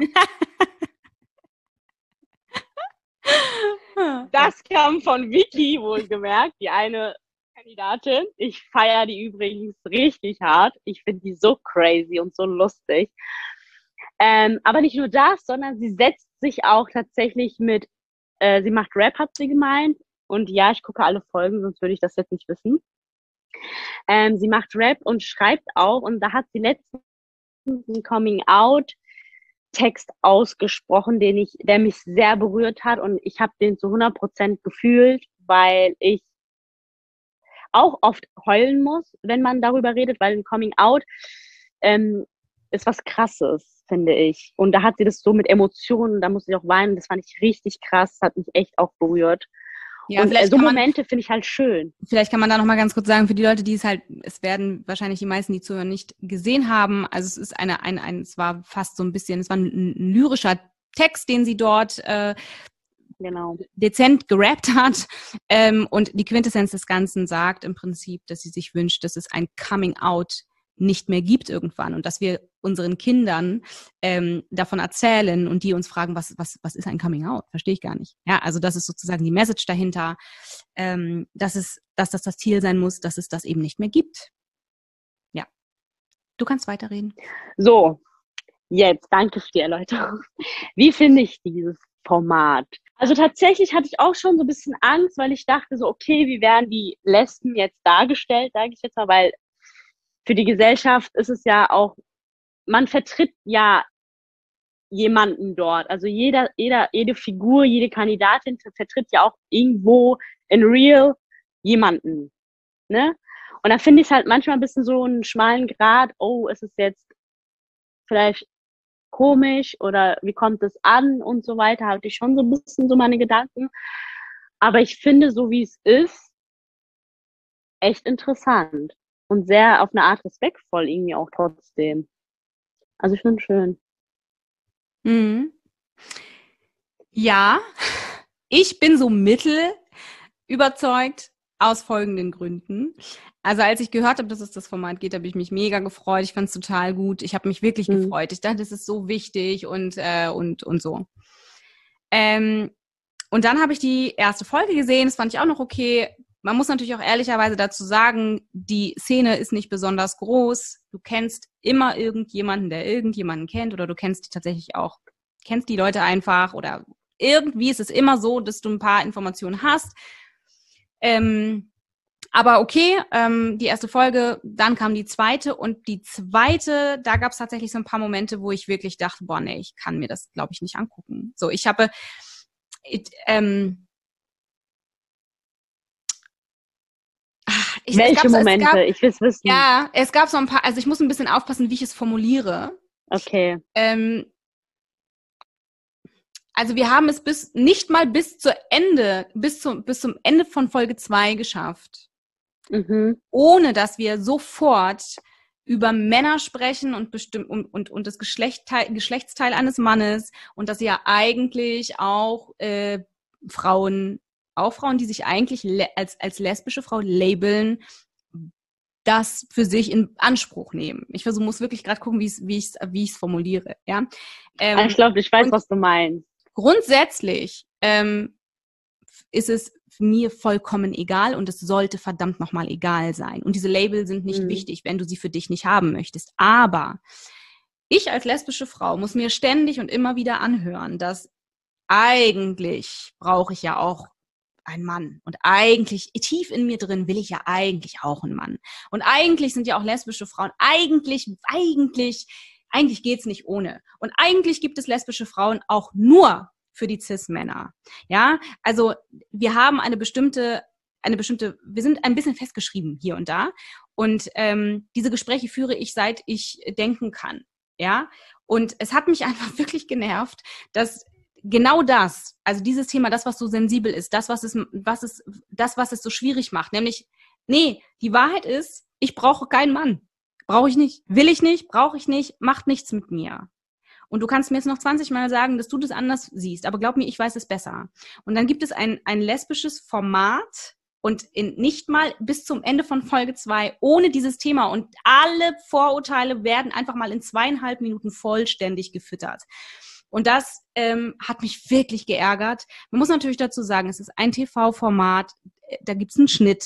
Das kam von Vicky, wohlgemerkt. Die eine Kandidatin. Ich feiere die übrigens richtig hart. Ich finde die so crazy und so lustig. Aber nicht nur das, sondern sie setzt sich auch tatsächlich sie macht Rap, hat sie gemeint. Und ja, ich gucke alle Folgen, sonst würde ich das jetzt nicht wissen. Sie macht Rap und schreibt auch. Und da hat sie letztens einen Coming-out-Text ausgesprochen, der mich sehr berührt hat. Und ich habe den zu 100% gefühlt, weil ich auch oft heulen muss, wenn man darüber redet, weil ein Coming-out ist was Krasses, finde ich. Und da hat sie das so mit Emotionen, da musste ich auch weinen, das fand ich richtig krass, hat mich echt auch berührt. Ja, und so Momente finde ich halt schön. Vielleicht kann man da nochmal ganz kurz sagen, für die Leute, die es werden wahrscheinlich die meisten, die zuhören, nicht gesehen haben, also es ist es war fast so ein bisschen, es war ein lyrischer Text, den sie dort dezent gerappt hat. Und die Quintessenz des Ganzen sagt im Prinzip, dass sie sich wünscht, dass es ein Coming-out nicht mehr gibt irgendwann und dass wir unseren Kindern davon erzählen und die uns fragen, was ist ein Coming-out? Verstehe ich gar nicht. Ja, also das ist sozusagen die Message dahinter, dass das Ziel sein muss, dass es das eben nicht mehr gibt. Ja, du kannst weiterreden. So, jetzt, danke für die Erläuterung. Wie finde ich dieses Format? Also tatsächlich hatte ich auch schon so ein bisschen Angst, weil ich dachte so, okay, wie werden die Lesben jetzt dargestellt, sage ich jetzt mal, weil für die Gesellschaft ist es ja auch, man vertritt ja jemanden dort. Also jede Figur, jede Kandidatin vertritt ja auch irgendwo in real jemanden. Ne? Und da finde ich es halt manchmal ein bisschen so einen schmalen Grat, oh, ist es jetzt vielleicht komisch oder wie kommt es an und so weiter, hatte ich schon so ein bisschen so meine Gedanken. Aber ich finde, so wie es ist, echt interessant. Und sehr auf eine Art respektvoll irgendwie auch trotzdem. Also ich finde es schön. Mhm. Ja, ich bin so mittel überzeugt aus folgenden Gründen. Also als ich gehört habe, dass es das Format geht, habe ich mich mega gefreut. Ich fand es total gut. Ich habe mich wirklich gefreut. Ich dachte, das ist so wichtig und so. Und dann habe ich die erste Folge gesehen. Das fand ich auch noch okay. Man muss natürlich auch ehrlicherweise dazu sagen, die Szene ist nicht besonders groß. Du kennst immer irgendjemanden, der irgendjemanden kennt, oder du kennst tatsächlich auch, kennst die Leute einfach, oder irgendwie ist es immer so, dass du ein paar Informationen hast. Aber okay, die erste Folge, dann kam die zweite, und die zweite, da gab es tatsächlich so ein paar Momente, wo ich wirklich dachte, boah, nee, ich kann mir das, glaube ich, nicht angucken. So, Welche Momente? Ich will es wissen. Ja, es gab so ein paar, also ich muss ein bisschen aufpassen, wie ich es formuliere. Okay. Also wir haben es nicht mal bis zum Ende von Folge 2 geschafft. Mhm. Ohne dass wir sofort über Männer sprechen und das Geschlechtsteil eines Mannes, und dass ja eigentlich auch Frauen, die sich eigentlich als lesbische Frau labeln, das für sich in Anspruch nehmen. Ich muss wirklich gerade gucken, wie ich es formuliere. Ja? Ich glaube, ich weiß, was du meinst. Grundsätzlich ist es mir vollkommen egal, und es sollte verdammt nochmal egal sein. Und diese Label sind nicht wichtig, wenn du sie für dich nicht haben möchtest. Aber ich als lesbische Frau muss mir ständig und immer wieder anhören, dass eigentlich brauche ich ja auch einen Mann. Und eigentlich, tief in mir drin, will ich ja eigentlich auch einen Mann. Und eigentlich sind ja auch lesbische Frauen, eigentlich geht's nicht ohne. Und eigentlich gibt es lesbische Frauen auch nur für die Cis-Männer. Ja, also wir haben wir sind ein bisschen festgeschrieben hier und da. Und diese Gespräche führe ich, seit ich denken kann. Ja, und es hat mich einfach wirklich genervt, dass genau das, also dieses Thema, das, was so sensibel ist, das, was es so schwierig macht, nämlich, nee, die Wahrheit ist, ich brauche keinen Mann. Brauche ich nicht. Will ich nicht, brauche ich nicht, macht nichts mit mir. Und du kannst mir jetzt noch 20 Mal sagen, dass du das anders siehst, aber glaub mir, ich weiß es besser. Und dann gibt es ein lesbisches Format, und nicht mal bis zum Ende von Folge 2 ohne dieses Thema, und alle Vorurteile werden einfach mal in 2,5 Minuten vollständig gefüttert. Und das hat mich wirklich geärgert. Man muss natürlich dazu sagen, es ist ein TV-Format, da gibt's einen Schnitt.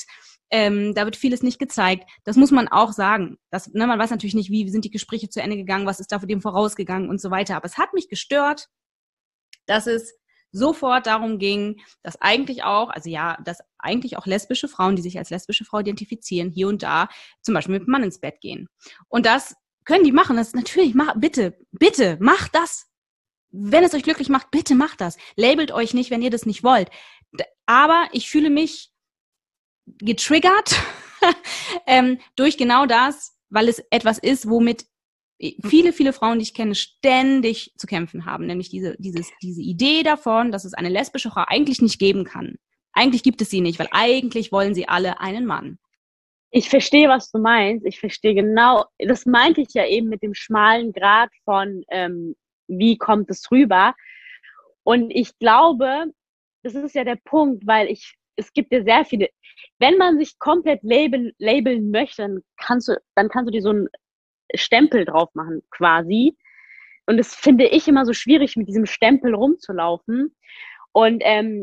Da wird vieles nicht gezeigt. Das muss man auch sagen. Man weiß natürlich nicht, wie sind die Gespräche zu Ende gegangen, was ist da vor dem vorausgegangen und so weiter. Aber es hat mich gestört, dass es sofort darum ging, dass eigentlich auch lesbische Frauen, die sich als lesbische Frau identifizieren, hier und da zum Beispiel mit dem Mann ins Bett gehen. Und das können die machen. Das ist natürlich, bitte, macht das. Wenn es euch glücklich macht, bitte macht das. Labelt euch nicht, wenn ihr das nicht wollt. Aber ich fühle mich getriggert durch genau das, weil es etwas ist, womit viele, viele Frauen, die ich kenne, ständig zu kämpfen haben. Nämlich diese Idee davon, dass es eine lesbische Frau eigentlich nicht geben kann. Eigentlich gibt es sie nicht, weil eigentlich wollen sie alle einen Mann. Ich verstehe, was du meinst. Ich verstehe genau, das meinte ich ja eben mit dem schmalen Grat von, wie kommt es rüber. Und ich glaube, das ist ja der Punkt, weil es gibt ja sehr viele, wenn man sich komplett labeln möchte, dann kannst du dir so einen Stempel drauf machen, quasi. Und das finde ich immer so schwierig, mit diesem Stempel rumzulaufen. Und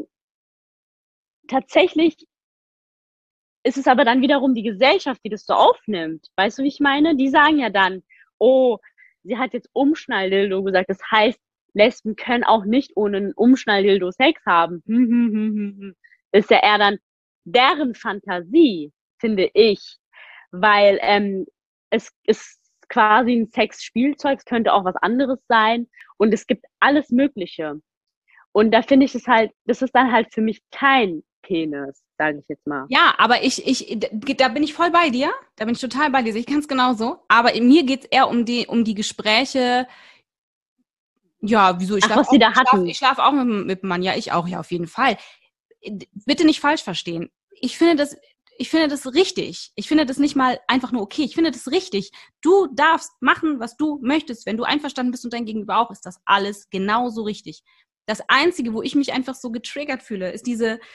tatsächlich ist es aber dann wiederum die Gesellschaft, die das so aufnimmt. Weißt du, wie ich meine? Die sagen ja dann, oh, sie hat jetzt Umschnalldildo gesagt. Das heißt, Lesben können auch nicht ohne einen Umschnalldildo Sex haben. Das ist ja eher dann deren Fantasie, finde ich. Weil es ist quasi ein Sexspielzeug, es könnte auch was anderes sein. Und es gibt alles Mögliche. Und da finde ich es halt, das ist dann halt für mich kein Penis, sage ich jetzt mal. Ja, aber da bin ich voll bei dir. Da bin ich total bei dir. Sehe ich ganz genauso. Aber mir geht's eher um die Gespräche. Ja, wieso? Ich schlafe auch mit dem Mann. Ja, ich auch. Ja, auf jeden Fall. Bitte nicht falsch verstehen. Ich finde das richtig. Ich finde das nicht mal einfach nur okay. Ich finde das richtig. Du darfst machen, was du möchtest. Wenn du einverstanden bist und dein Gegenüber auch, ist das alles genauso richtig. Das Einzige, wo ich mich einfach so getriggert fühle, ist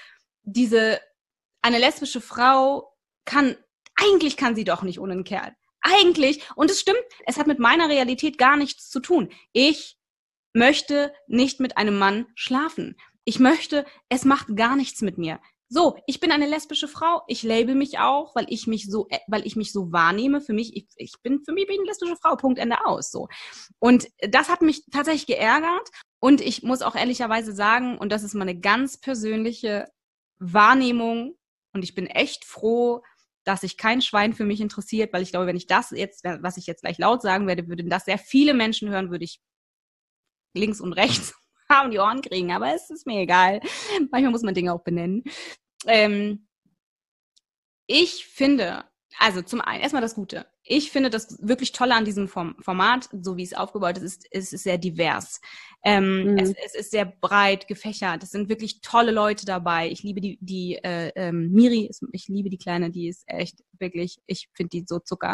eine lesbische Frau eigentlich kann sie doch nicht ohne einen Kerl. Eigentlich, und es stimmt, es hat mit meiner Realität gar nichts zu tun. Ich möchte nicht mit einem Mann schlafen. Es macht gar nichts mit mir. So, ich bin eine lesbische Frau, ich label mich auch, weil ich mich so wahrnehme. Für mich bin eine lesbische Frau, Punkt, Ende aus, so. Und das hat mich tatsächlich geärgert. Und ich muss auch ehrlicherweise sagen, und das ist meine ganz persönliche Wahrnehmung, und ich bin echt froh, dass sich kein Schwein für mich interessiert, weil ich glaube, wenn ich das jetzt, was ich jetzt gleich laut sagen werde, würden das sehr viele Menschen hören, würde ich links und rechts haben die Ohren kriegen, aber es ist mir egal. Manchmal muss man Dinge auch benennen. Ich finde, also zum einen, erstmal das Gute. Ich finde das wirklich Tolle an diesem Format, so wie es aufgebaut ist, es ist sehr divers. Es ist sehr breit gefächert. Es sind wirklich tolle Leute dabei. Ich liebe die Miri, ich liebe die Kleine, die ist echt wirklich, ich finde die so Zucker.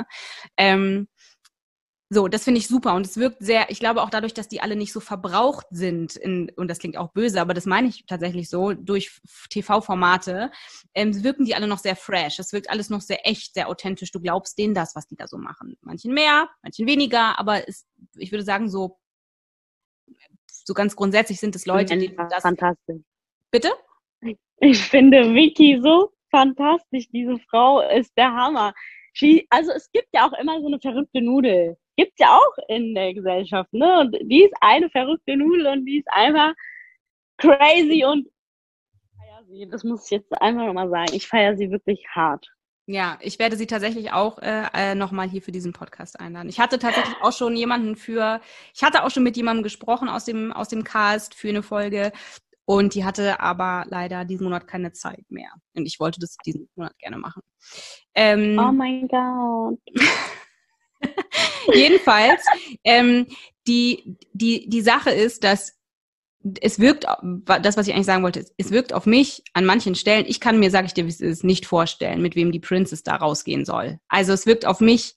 So, das finde ich super und es wirkt sehr, ich glaube auch dadurch, dass die alle nicht so verbraucht sind, und das klingt auch böse, aber das meine ich tatsächlich so, durch TV-Formate, wirken die alle noch sehr fresh. Es wirkt alles noch sehr echt, sehr authentisch. Du glaubst denen das, was die da so machen. Manchen mehr, manchen weniger, aber ich würde sagen, so ganz grundsätzlich sind es Leute, die das... Fantastisch. Bitte? Ich finde Vicky so fantastisch. Diese Frau ist der Hammer. Also es gibt ja auch immer so eine verrückte Nudel. Gibt's ja auch in der Gesellschaft, ne? Und die ist eine verrückte Nudel und die ist einfach crazy und ich feiere sie. Das muss ich jetzt einfach nochmal sagen. Ich feiere sie wirklich hart. Ja, ich werde sie tatsächlich auch nochmal hier für diesen Podcast einladen. Ich hatte tatsächlich auch schon mit jemandem gesprochen aus dem Cast für eine Folge und die hatte aber leider diesen Monat keine Zeit mehr. Und ich wollte das diesen Monat gerne machen. Oh mein Gott. Jedenfalls, die Sache ist, dass es wirkt, das, was ich eigentlich sagen wollte, es wirkt auf mich an manchen Stellen, ich kann mir, sage ich dir, wie es ist, nicht vorstellen, mit wem die Princess da rausgehen soll. Also es wirkt auf mich,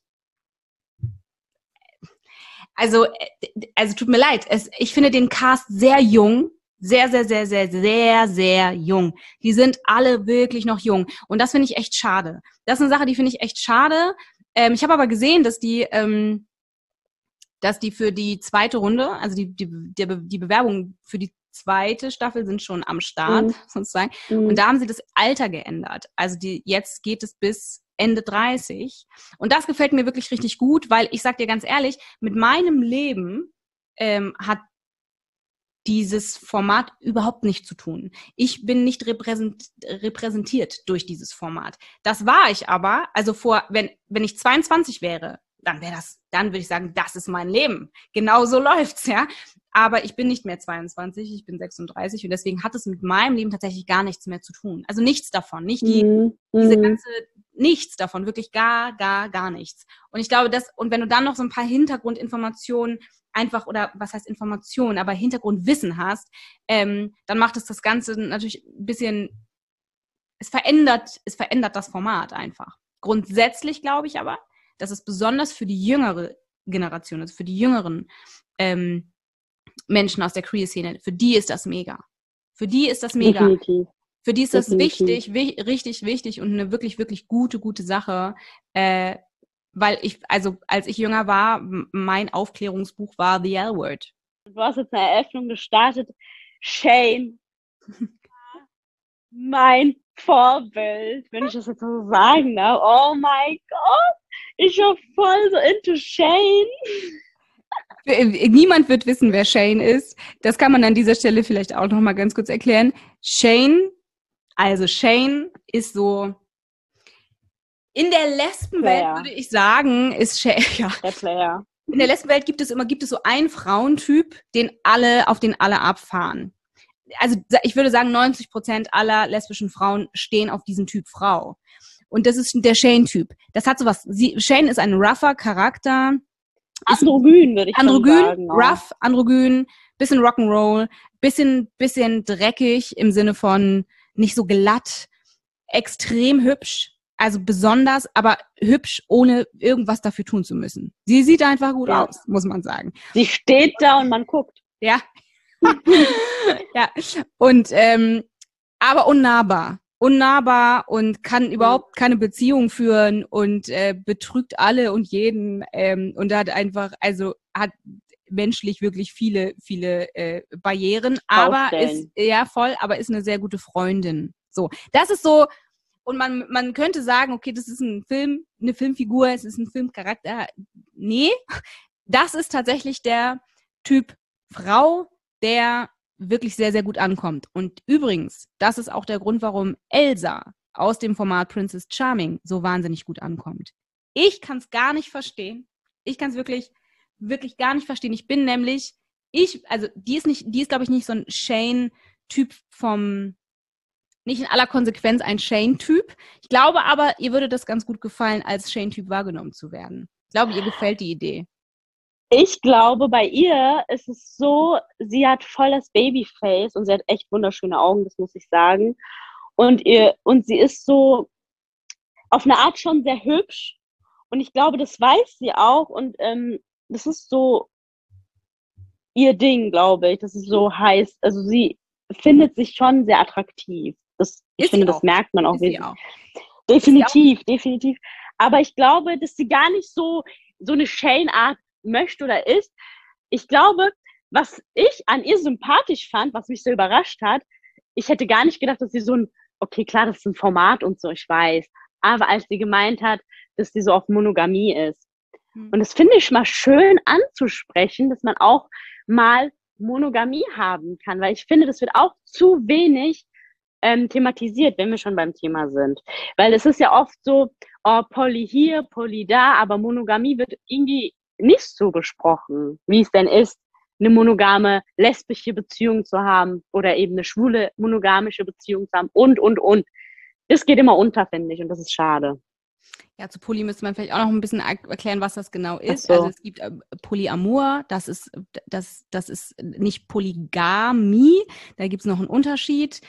also tut mir leid, ich finde den Cast sehr jung, sehr, sehr, sehr, sehr, sehr, sehr jung. Die sind alle wirklich noch jung und das finde ich echt schade. Das ist eine Sache, die finde ich echt schade. Ich habe aber gesehen, dass die für die zweite Runde, also die Bewerbungen für die zweite Staffel sind schon am Start, sozusagen. Und da haben sie das Alter geändert. Also jetzt geht es bis Ende 30. Und das gefällt mir wirklich richtig gut, weil ich sag dir ganz ehrlich, mit meinem Leben hat dieses Format überhaupt nichts zu tun. Ich bin nicht repräsentiert durch dieses Format. Das war ich aber, also wenn ich 22 wäre, dann würde ich sagen, das ist mein Leben. Genau so läuft's, ja. Aber ich bin nicht mehr 22, ich bin 36 und deswegen hat es mit meinem Leben tatsächlich gar nichts mehr zu tun. Also nichts davon, nicht nichts davon, wirklich gar nichts. Und ich glaube, und wenn du dann noch so ein paar Hintergrundinformationen einfach, oder was heißt Informationen, aber Hintergrundwissen hast, dann macht es das Ganze natürlich ein bisschen, es verändert das Format einfach. Grundsätzlich glaube ich aber, dass es besonders für die jüngere Generation, also für die jüngeren Menschen aus der Queer-Szene, für die ist das mega. Für die ist das mega. Definitiv. Für die ist das wichtig, richtig wichtig und eine wirklich, wirklich gute Sache. Weil als ich jünger war, mein Aufklärungsbuch war The L-Word. Du hast jetzt eine Eröffnung gestartet. Shane, mein Vorbild, wenn ich das jetzt so sagen darf. Oh mein Gott, ich war voll so into Shane. Niemand wird wissen, wer Shane ist. Das kann man an dieser Stelle vielleicht auch noch mal ganz kurz erklären. Shane ist so, in der Lesbenwelt würde ich sagen, ist Shane, ja. Der Player. In der Lesbenwelt gibt es so einen Frauentyp, auf den alle abfahren. Also ich würde sagen, 90% aller lesbischen Frauen stehen auf diesen Typ Frau. Und das ist der Shane-Typ. Das hat sowas. Shane ist ein rougher Charakter. Androgyn, würde ich sagen. Rough, androgyn, bisschen Rock'n'Roll, bisschen dreckig im Sinne von nicht so glatt, extrem hübsch, also besonders, aber hübsch, ohne irgendwas dafür tun zu müssen. Sie sieht einfach gut aus, muss man sagen. Sie steht da und man guckt. Ja. Ja. Und aber unnahbar und kann überhaupt keine Beziehung führen und betrügt alle und jeden und hat einfach, also hat menschlich wirklich viele Barrieren, aber ist eine sehr gute Freundin. So, das ist so, und man könnte sagen, okay, das ist eine Filmfigur, es ist ein Filmcharakter. Nee, das ist tatsächlich der Typ Frau, der wirklich sehr, sehr gut ankommt. Und übrigens, das ist auch der Grund, warum Elsa aus dem Format Princess Charming so wahnsinnig gut ankommt. Ich kann es gar nicht verstehen. Ich kann es wirklich, wirklich gar nicht verstehen. Ich bin nämlich, die ist, glaube ich, nicht so ein Shane-Typ nicht in aller Konsequenz ein Shane-Typ. Ich glaube aber, ihr würde das ganz gut gefallen, als Shane-Typ wahrgenommen zu werden. Ich glaube, ihr gefällt die Idee. Ich glaube, bei ihr ist es so, sie hat voll das Babyface und sie hat echt wunderschöne Augen, das muss ich sagen. Und sie ist so auf eine Art schon sehr hübsch. Und ich glaube, das weiß sie auch. Und das ist so ihr Ding, glaube ich. Das ist so heiß. Also sie findet sich schon sehr attraktiv. Ich finde, das merkt man auch. Definitiv. Aber ich glaube, dass sie gar nicht so eine Shane-Art möchte oder ist. Ich glaube, was ich an ihr sympathisch fand, was mich so überrascht hat, ich hätte gar nicht gedacht, dass sie okay, klar, das ist ein Format und so, ich weiß. Aber als sie gemeint hat, dass sie so auf Monogamie ist. Und das finde ich mal schön anzusprechen, dass man auch mal Monogamie haben kann, weil ich finde, das wird auch zu wenig thematisiert, wenn wir schon beim Thema sind. Weil es ist ja oft so, Poly hier, Poly da, aber Monogamie wird irgendwie nicht so besprochen, wie es denn ist, eine monogame, lesbische Beziehung zu haben oder eben eine schwule, monogamische Beziehung zu haben und. Das geht immer unter, finde ich, und das ist schade. Ja, zu Poly müsste man vielleicht auch noch ein bisschen erklären, was das genau ist. So. Also es gibt Polyamor, das ist nicht Polygamie, da gibt es noch einen Unterschied.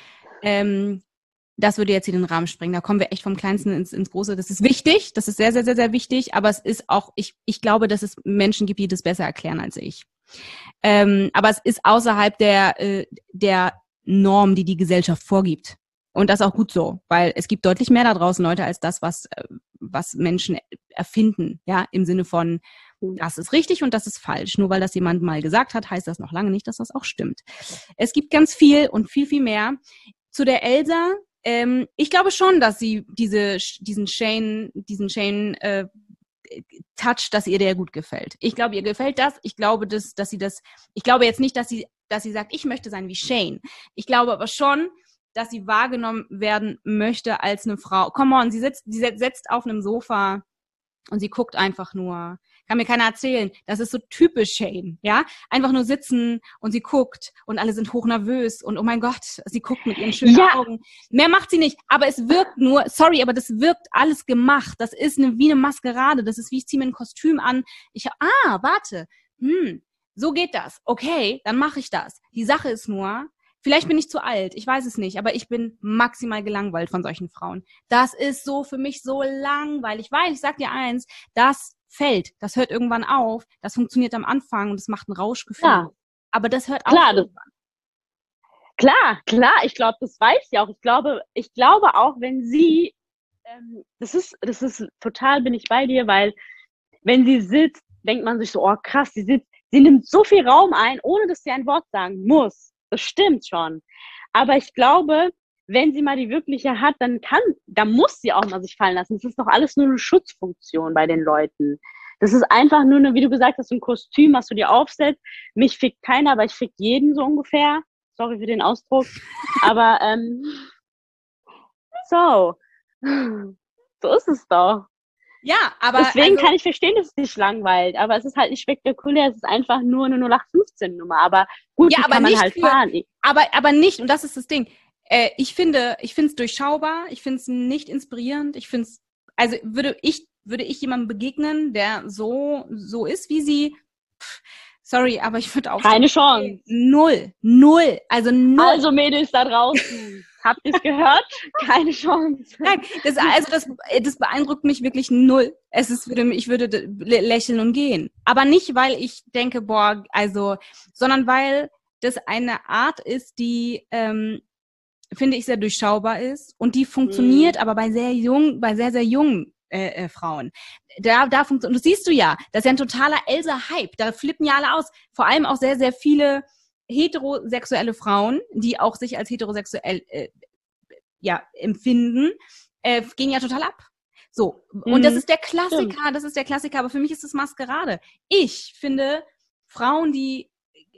Das würde jetzt hier den Rahmen sprengen. Da kommen wir echt vom Kleinsten ins Große. Das ist wichtig, das ist sehr, sehr, sehr, sehr wichtig, aber es ist auch, ich glaube, dass es Menschen gibt, die das besser erklären als ich. Aber es ist außerhalb der Norm, die Gesellschaft vorgibt. Und das ist auch gut so, weil es gibt deutlich mehr da draußen, Leute, als das, was Menschen erfinden, ja, im Sinne von Das ist richtig und das ist falsch. Nur weil das jemand mal gesagt hat, heißt das noch lange nicht, dass das auch stimmt. Es gibt ganz viel und viel, viel mehr. Zu der Elsa, ich glaube schon, dass sie diesen Shane Touch, dass ihr der gut gefällt. Ich glaube, ihr gefällt das. Ich glaube, ich glaube jetzt nicht, dass sie sagt, ich möchte sein wie Shane. Ich glaube aber schon, dass sie wahrgenommen werden möchte als eine Frau. Come on, sie setzt auf einem Sofa und sie guckt einfach nur. Kann mir keiner erzählen. Das ist so typisch Shane, ja? Einfach nur sitzen und sie guckt und alle sind hochnervös und oh mein Gott, sie guckt mit ihren schönen Augen. Mehr macht sie nicht, aber es wirkt nur, sorry, aber das wirkt alles gemacht. Das ist wie eine Maskerade. Das ist wie, ich ziehe mir ein Kostüm an. Warte. So geht das. Okay, dann mache ich das. Die Sache ist nur, vielleicht bin ich zu alt, ich weiß es nicht, aber ich bin maximal gelangweilt von solchen Frauen. Das ist so für mich so langweilig, weil ich sag dir eins, das fällt, das hört irgendwann auf, das funktioniert am Anfang und es macht ein Rauschgefühl. Ja. Aber das hört auf irgendwann. Klar, ich glaube, das weiß sie auch. Ich glaube auch, wenn sie, das ist total, bin ich bei dir, weil wenn sie sitzt, denkt man sich so, oh krass, sie nimmt so viel Raum ein, ohne dass sie ein Wort sagen muss. Das stimmt schon. Aber ich glaube, wenn sie mal die wirkliche hat, dann muss sie auch mal sich fallen lassen. Das ist doch alles nur eine Schutzfunktion bei den Leuten. Das ist einfach nur wie du gesagt hast, ein Kostüm, was du dir aufsetzt. Mich fickt keiner, aber ich fick jeden so ungefähr. Sorry für den Ausdruck. Aber so ist es doch. Ja, aber deswegen kann ich verstehen, dass es dich langweilt, aber es ist halt nicht spektakulär, es ist einfach nur eine 0815-Nummer, aber gut, ja, aber kann man halt fahren. Aber nicht, und das ist das Ding, ich finde es durchschaubar, ich finde es nicht inspirierend, also würde ich jemandem begegnen, der so ist wie sie, sorry, aber ich würde auch... Keine Chance. Null. Also Mädels da draußen, habt ihr es gehört? Keine Chance. Nein, das beeindruckt mich wirklich null. Ich würde lächeln und gehen. Aber nicht, weil ich denke, sondern weil das eine Art ist, die, finde ich, sehr durchschaubar ist und die funktioniert aber bei sehr sehr jungen Frauen. Da funktioniert, und das siehst du ja, das ist ja ein totaler Elsa-Hype. Da flippen ja alle aus. Vor allem auch sehr, sehr viele heterosexuelle Frauen, die auch sich als heterosexuell empfinden, gehen ja total ab. So, und das ist der Klassiker, aber für mich ist das Maskerade. Ich finde Frauen, die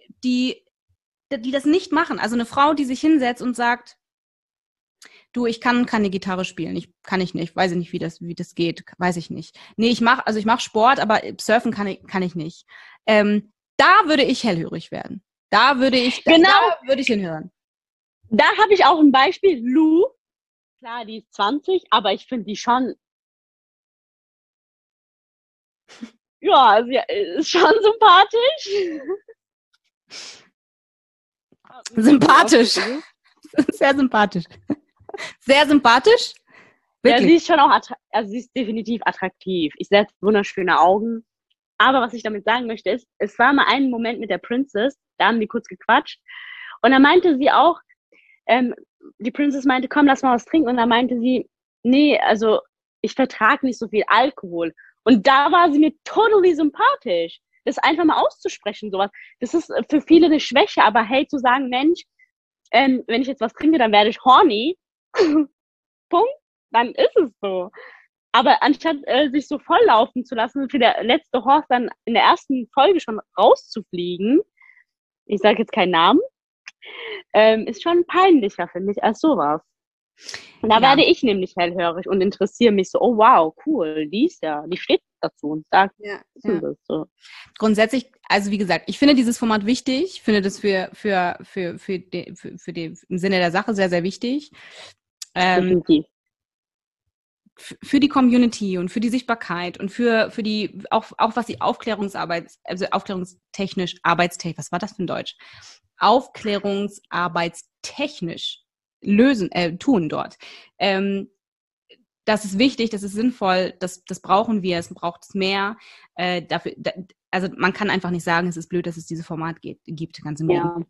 das nicht machen, also eine Frau, die sich hinsetzt und sagt, du, ich kann keine Gitarre spielen, weiß ich nicht, wie das geht, weiß ich nicht. Nee, ich mache Sport, aber surfen kann ich nicht. Da würde ich hellhörig werden. Da würde ich hinhören. Da habe ich auch ein Beispiel, Lou. Klar, die ist 20, aber ich finde die schon, ja, sie ist schon sympathisch. Sympathisch. Sehr sympathisch. Sehr sympathisch? Wirklich? Ja, sie ist schon auch, sie ist definitiv attraktiv. Ich sehe wunderschöne Augen. Aber was ich damit sagen möchte ist, es war mal ein Moment mit der Princess, da haben die kurz gequatscht. Und da meinte sie auch, die Princess meinte, komm, lass mal was trinken. Und da meinte sie, nee, also ich vertrage nicht so viel Alkohol. Und da war sie mir totally sympathisch. Das einfach mal auszusprechen, sowas. Das ist für viele eine Schwäche, aber hey, zu sagen, Mensch, wenn ich jetzt was trinke, dann werde ich horny. Punkt, dann ist es so. Aber anstatt sich so volllaufen zu lassen, für der letzte Horst dann in der ersten Folge schon rauszufliegen, ich sage jetzt keinen Namen, ist schon peinlicher, finde ich, als sowas. Und da werde ich nämlich hellhörig und interessiere mich so, oh wow, cool, die steht dazu und sagt, das so. Grundsätzlich, also wie gesagt, ich finde dieses Format wichtig, ich finde das für den im Sinne der Sache sehr, sehr wichtig. Definitiv. Für die Community und für die Sichtbarkeit und für die, auch was die Aufklärungsarbeit, also aufklärungstechnisch, was war das für ein Deutsch? Aufklärungsarbeitstechnisch tun dort. Das ist wichtig, das ist sinnvoll, das brauchen wir, es braucht es mehr. Also man kann einfach nicht sagen, es ist blöd, dass es dieses Format gibt, ganz im Gegenteil.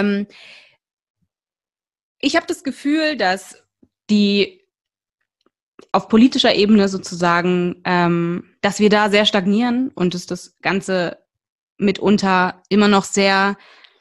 Ich habe das Gefühl, dass die auf politischer Ebene sozusagen, dass wir da sehr stagnieren und dass das Ganze mitunter immer noch sehr,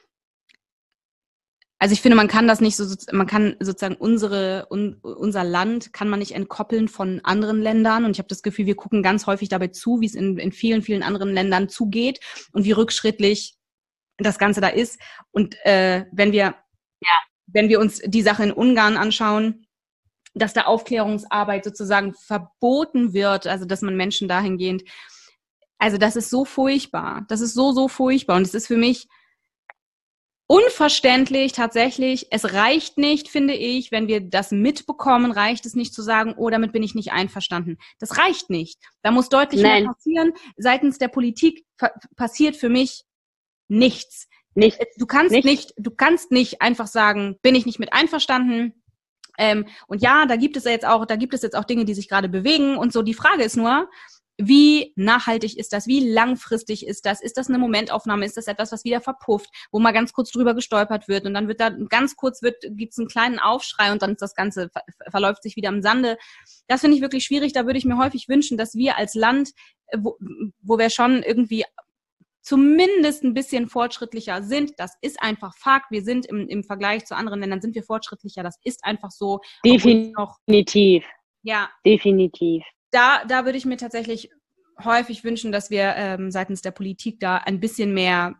also ich finde, man kann das nicht so, man kann sozusagen unser Land kann man nicht entkoppeln von anderen Ländern. Und ich habe das Gefühl, wir gucken ganz häufig dabei zu, wie es in vielen, vielen anderen Ländern zugeht und wie rückschrittlich das Ganze da ist. Und wenn wir uns die Sache in Ungarn anschauen, dass da Aufklärungsarbeit sozusagen verboten wird, also dass man Menschen dahingehend, also das ist so furchtbar. Das ist so, so furchtbar. Und es ist für mich unverständlich tatsächlich. Es reicht nicht, finde ich, wenn wir das mitbekommen, reicht es nicht zu sagen, oh, damit bin ich nicht einverstanden. Das reicht nicht. Da muss deutlich mehr passieren. Seitens der Politik passiert für mich nichts. Du kannst nicht einfach sagen, bin ich nicht mit einverstanden. Und ja, da gibt es jetzt auch Dinge, die sich gerade bewegen und so. Die Frage ist nur, wie nachhaltig ist das? Wie langfristig ist das? Ist das eine Momentaufnahme? Ist das etwas, was wieder verpufft, wo mal ganz kurz drüber gestolpert wird und dann gibt es einen kleinen Aufschrei und dann ist das Ganze verläuft sich wieder im Sande. Das finde ich wirklich schwierig. Da würde ich mir häufig wünschen, dass wir als Land, wo wir schon irgendwie zumindest ein bisschen fortschrittlicher sind. Das ist einfach Fakt. Wir sind im Vergleich zu anderen Ländern sind wir fortschrittlicher. Das ist einfach so. Definitiv. Ja. Definitiv. Da würde ich mir tatsächlich häufig wünschen, dass wir seitens der Politik da ein bisschen mehr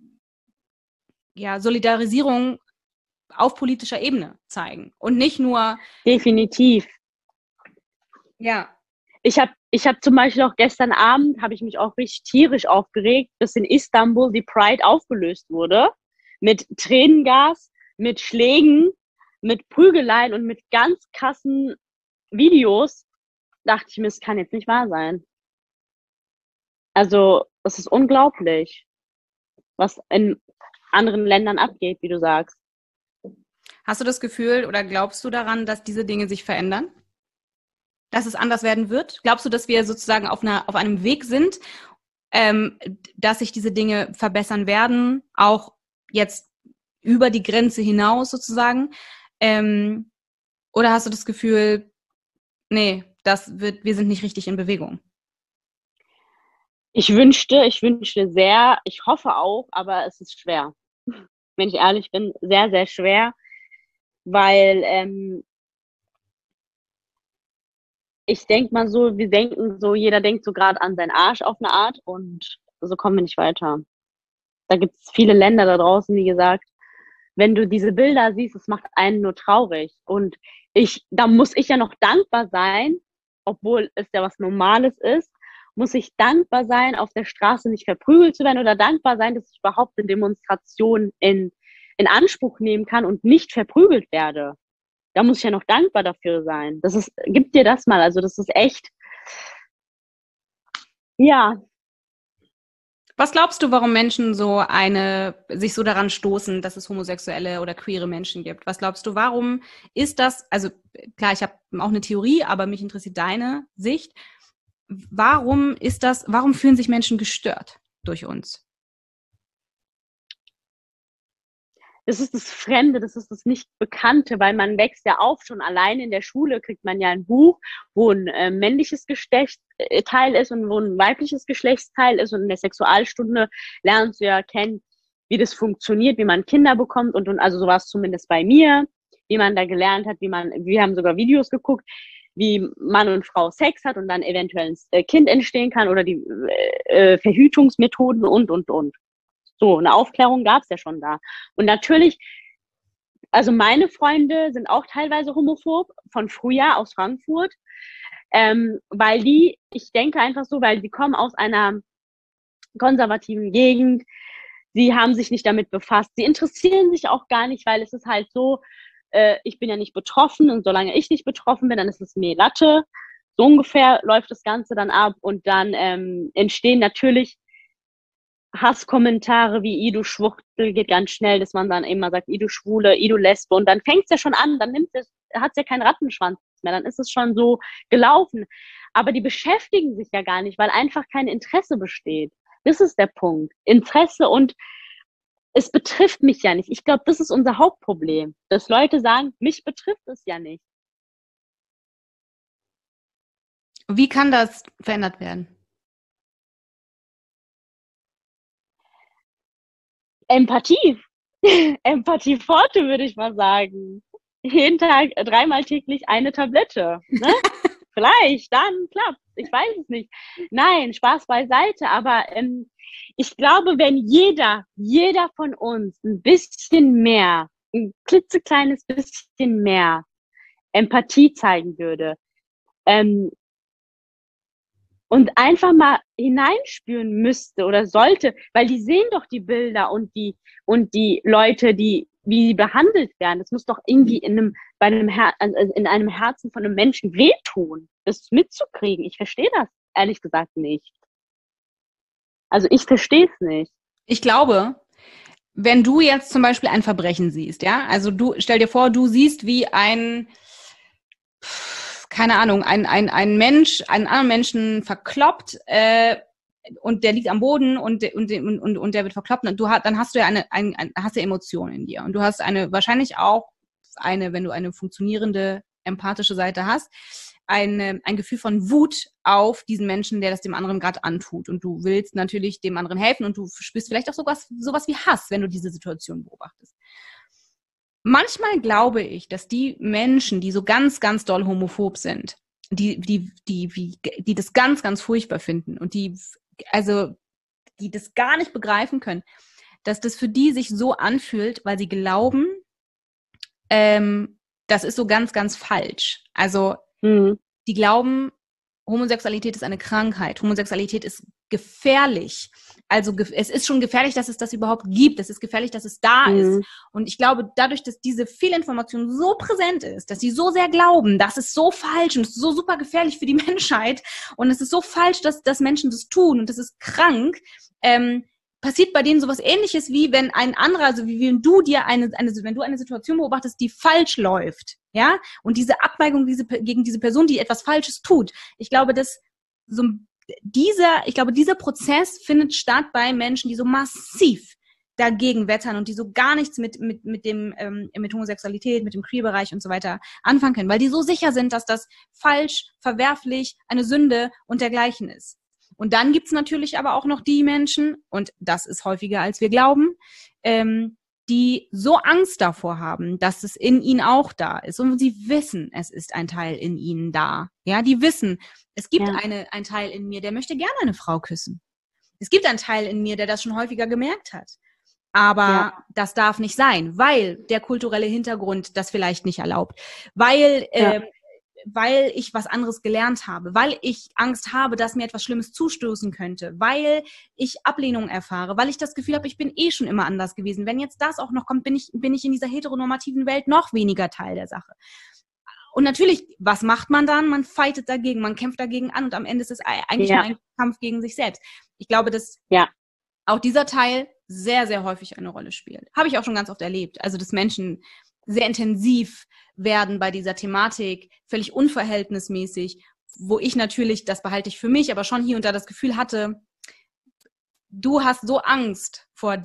Solidarisierung auf politischer Ebene zeigen und nicht nur. Definitiv. Ja. Ich hab zum Beispiel auch gestern Abend, habe ich mich auch richtig tierisch aufgeregt, dass in Istanbul die Pride aufgelöst wurde. Mit Tränengas, mit Schlägen, mit Prügeleien und mit ganz krassen Videos. Dachte ich mir, es kann jetzt nicht wahr sein. Also, es ist unglaublich, was in anderen Ländern abgeht, wie du sagst. Hast du das Gefühl oder glaubst du daran, dass diese Dinge sich verändern? Dass es anders werden wird? Glaubst du, dass wir sozusagen auf einem Weg sind, dass sich diese Dinge verbessern werden, auch jetzt über die Grenze hinaus sozusagen? Oder hast du das Gefühl, nee, wir sind nicht richtig in Bewegung? Ich wünschte sehr, ich hoffe auch, aber es ist schwer. Wenn ich ehrlich bin, sehr, sehr schwer, weil ich denke mal so, jeder denkt so gerade an seinen Arsch auf eine Art und so kommen wir nicht weiter. Da gibt es viele Länder da draußen, wie gesagt, wenn du diese Bilder siehst, es macht einen nur traurig. Und da muss ich ja noch dankbar sein, obwohl es ja was Normales ist, muss ich dankbar sein, auf der Straße nicht verprügelt zu werden oder dankbar sein, dass ich überhaupt eine Demonstration in Anspruch nehmen kann und nicht verprügelt werde. Da muss ich ja noch dankbar dafür sein. Gib dir das mal, also das ist echt, ja. Was glaubst du, warum Menschen sich so daran stoßen, dass es homosexuelle oder queere Menschen gibt? Was glaubst du, warum ist das, also klar, ich habe auch eine Theorie, aber mich interessiert deine Sicht. Warum fühlen sich Menschen gestört durch uns? Das ist das Fremde, das ist das Nicht-Bekannte, weil man wächst ja auf, schon allein in der Schule kriegt man ja ein Buch, wo ein männliches Geschlechtsteil ist und wo ein weibliches Geschlechtsteil ist und in der Sexualstunde lernst du ja kennen, wie das funktioniert, wie man Kinder bekommt und also so war es zumindest bei mir, wie man da gelernt hat, wir haben sogar Videos geguckt, wie Mann und Frau Sex hat und dann eventuell ein Kind entstehen kann oder die Verhütungsmethoden und. So, eine Aufklärung gab es ja schon da. Und natürlich, also meine Freunde sind auch teilweise homophob, von früher aus Frankfurt, weil ich denke einfach so, weil die kommen aus einer konservativen Gegend, sie haben sich nicht damit befasst, sie interessieren sich auch gar nicht, weil es ist halt so, ich bin ja nicht betroffen und solange ich nicht betroffen bin, dann ist es mir Latte. So ungefähr läuft das Ganze dann ab und dann entstehen natürlich Hasskommentare wie du Schwuchtel geht ganz schnell, dass man dann immer sagt, du Schwule, du Lesbe und dann fängt es ja schon an, dann hat es ja keinen Rattenschwanz mehr, dann ist es schon so gelaufen. Aber die beschäftigen sich ja gar nicht, weil einfach kein Interesse besteht. Das ist der Punkt. Interesse und es betrifft mich ja nicht. Ich glaube, das ist unser Hauptproblem, dass Leute sagen, mich betrifft es ja nicht. Wie kann das verändert werden? Empathie. Empathie-Forte, würde ich mal sagen. Jeden Tag, 3-mal täglich eine Tablette. Ne? Vielleicht, dann klappt. Ich weiß es nicht. Nein, Spaß beiseite. Aber ich glaube, wenn jeder von uns ein bisschen mehr, ein klitzekleines bisschen mehr Empathie zeigen würde, ähm, und einfach mal hineinspüren müsste oder sollte, weil die sehen doch die Bilder und die Leute, wie sie behandelt werden. Das muss doch irgendwie in einem Herzen von einem Menschen wehtun, das mitzukriegen. Ich verstehe das ehrlich gesagt nicht. Also ich verstehe es nicht. Ich glaube, wenn du jetzt zum Beispiel ein Verbrechen siehst, ja, also du stell dir vor, du siehst, wie keine Ahnung, ein Mensch, einen anderen Menschen verkloppt und der liegt am Boden und der wird verkloppt und dann hast du ja hast du Emotionen in dir und du hast wahrscheinlich auch wenn du eine funktionierende empathische Seite hast, ein Gefühl von Wut auf diesen Menschen, der das dem anderen gerade antut. Und du willst natürlich dem anderen helfen und du spürst vielleicht auch sowas wie Hass, wenn du diese Situation beobachtest. Manchmal glaube ich, dass die Menschen, die so ganz, ganz doll homophob sind, die das ganz, ganz furchtbar finden und die das gar nicht begreifen können, dass das für die sich so anfühlt, weil sie glauben, das ist so ganz, ganz falsch. Also die glauben, Homosexualität ist eine Krankheit. Homosexualität ist gefährlich. Also es ist schon gefährlich, dass es das überhaupt gibt. Es ist gefährlich, dass es da ist. Und ich glaube, dadurch, dass diese Fehlinformation so präsent ist, dass sie so sehr glauben, das ist so falsch und es ist so super gefährlich für die Menschheit und es ist so falsch, dass Menschen das tun und das ist krank, passiert bei denen sowas Ähnliches, wie wenn ein anderer, also wie wenn du dir wenn du eine Situation beobachtest, die falsch läuft, ja, und diese Abneigung gegen diese Person, die etwas Falsches tut. Ich glaube, dieser Prozess findet statt bei Menschen, die so massiv dagegen wettern und die so gar nichts mit Homosexualität, mit dem Queer-Bereich und so weiter anfangen können, weil die so sicher sind, dass das falsch, verwerflich, eine Sünde und dergleichen ist. Und dann gibt's natürlich aber auch noch die Menschen, und das ist häufiger, als wir glauben, die so Angst davor haben, dass es in ihnen auch da ist. Und sie wissen, es ist ein Teil in ihnen da. Ja, die wissen, es gibt ein Teil in mir, der möchte gerne eine Frau küssen. Es gibt einen Teil in mir, der das schon häufiger gemerkt hat. Aber das darf nicht sein, weil der kulturelle Hintergrund das vielleicht nicht erlaubt. Weil ich was anderes gelernt habe, weil ich Angst habe, dass mir etwas Schlimmes zustoßen könnte, weil ich Ablehnung erfahre, weil ich das Gefühl habe, ich bin eh schon immer anders gewesen. Wenn jetzt das auch noch kommt, bin ich in dieser heteronormativen Welt noch weniger Teil der Sache. Und natürlich, was macht man dann? Man fightet dagegen, man kämpft dagegen an und am Ende ist es eigentlich nur ein Kampf gegen sich selbst. Ich glaube, dass auch dieser Teil sehr, sehr häufig eine Rolle spielt. Habe ich auch schon ganz oft erlebt. Also, dass Menschen sehr intensiv werden bei dieser Thematik, völlig unverhältnismäßig, wo ich natürlich, das behalte ich für mich, aber schon hier und da das Gefühl hatte, du hast so Angst vor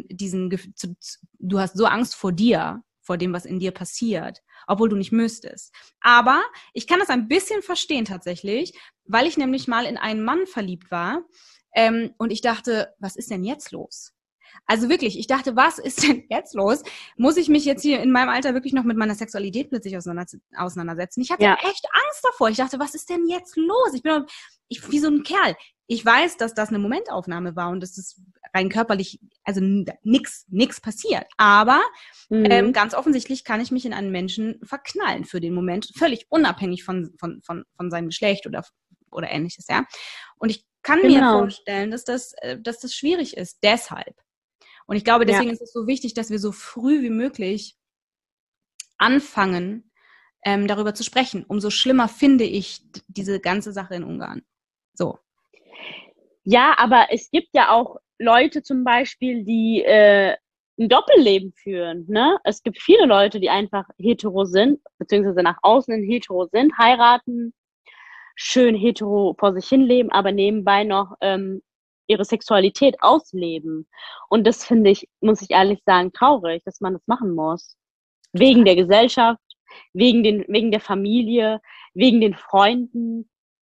du hast so Angst vor dir, vor dem, was in dir passiert, obwohl du nicht müsstest. Aber ich kann das ein bisschen verstehen tatsächlich, weil ich nämlich mal in einen Mann verliebt war und ich dachte, was ist denn jetzt los? Also wirklich, ich dachte, was ist denn jetzt los? Muss ich mich jetzt hier in meinem Alter wirklich noch mit meiner Sexualität plötzlich auseinandersetzen? Ich hatte echt Angst davor. Ich dachte, was ist denn jetzt los? Ich bin wie so ein Kerl. Ich weiß, dass das eine Momentaufnahme war und dass das rein körperlich, also nix passiert. Aber ganz offensichtlich kann ich mich in einen Menschen verknallen für den Moment, völlig unabhängig von seinem Geschlecht oder Ähnliches, ja. Und ich kann mir vorstellen, dass das schwierig ist. Deshalb. Und ich glaube, deswegen ist es so wichtig, dass wir so früh wie möglich anfangen, darüber zu sprechen. Umso schlimmer finde ich diese ganze Sache in Ungarn. So. Ja, aber es gibt ja auch Leute zum Beispiel, die ein Doppelleben führen. Ne? Es gibt viele Leute, die einfach hetero sind, beziehungsweise nach außen hin hetero sind, heiraten, schön hetero vor sich hin leben, aber nebenbei noch ihre Sexualität ausleben. Und das finde ich, muss ich ehrlich sagen, traurig, dass man das machen muss. Wegen der Gesellschaft, wegen der Familie, wegen den Freunden.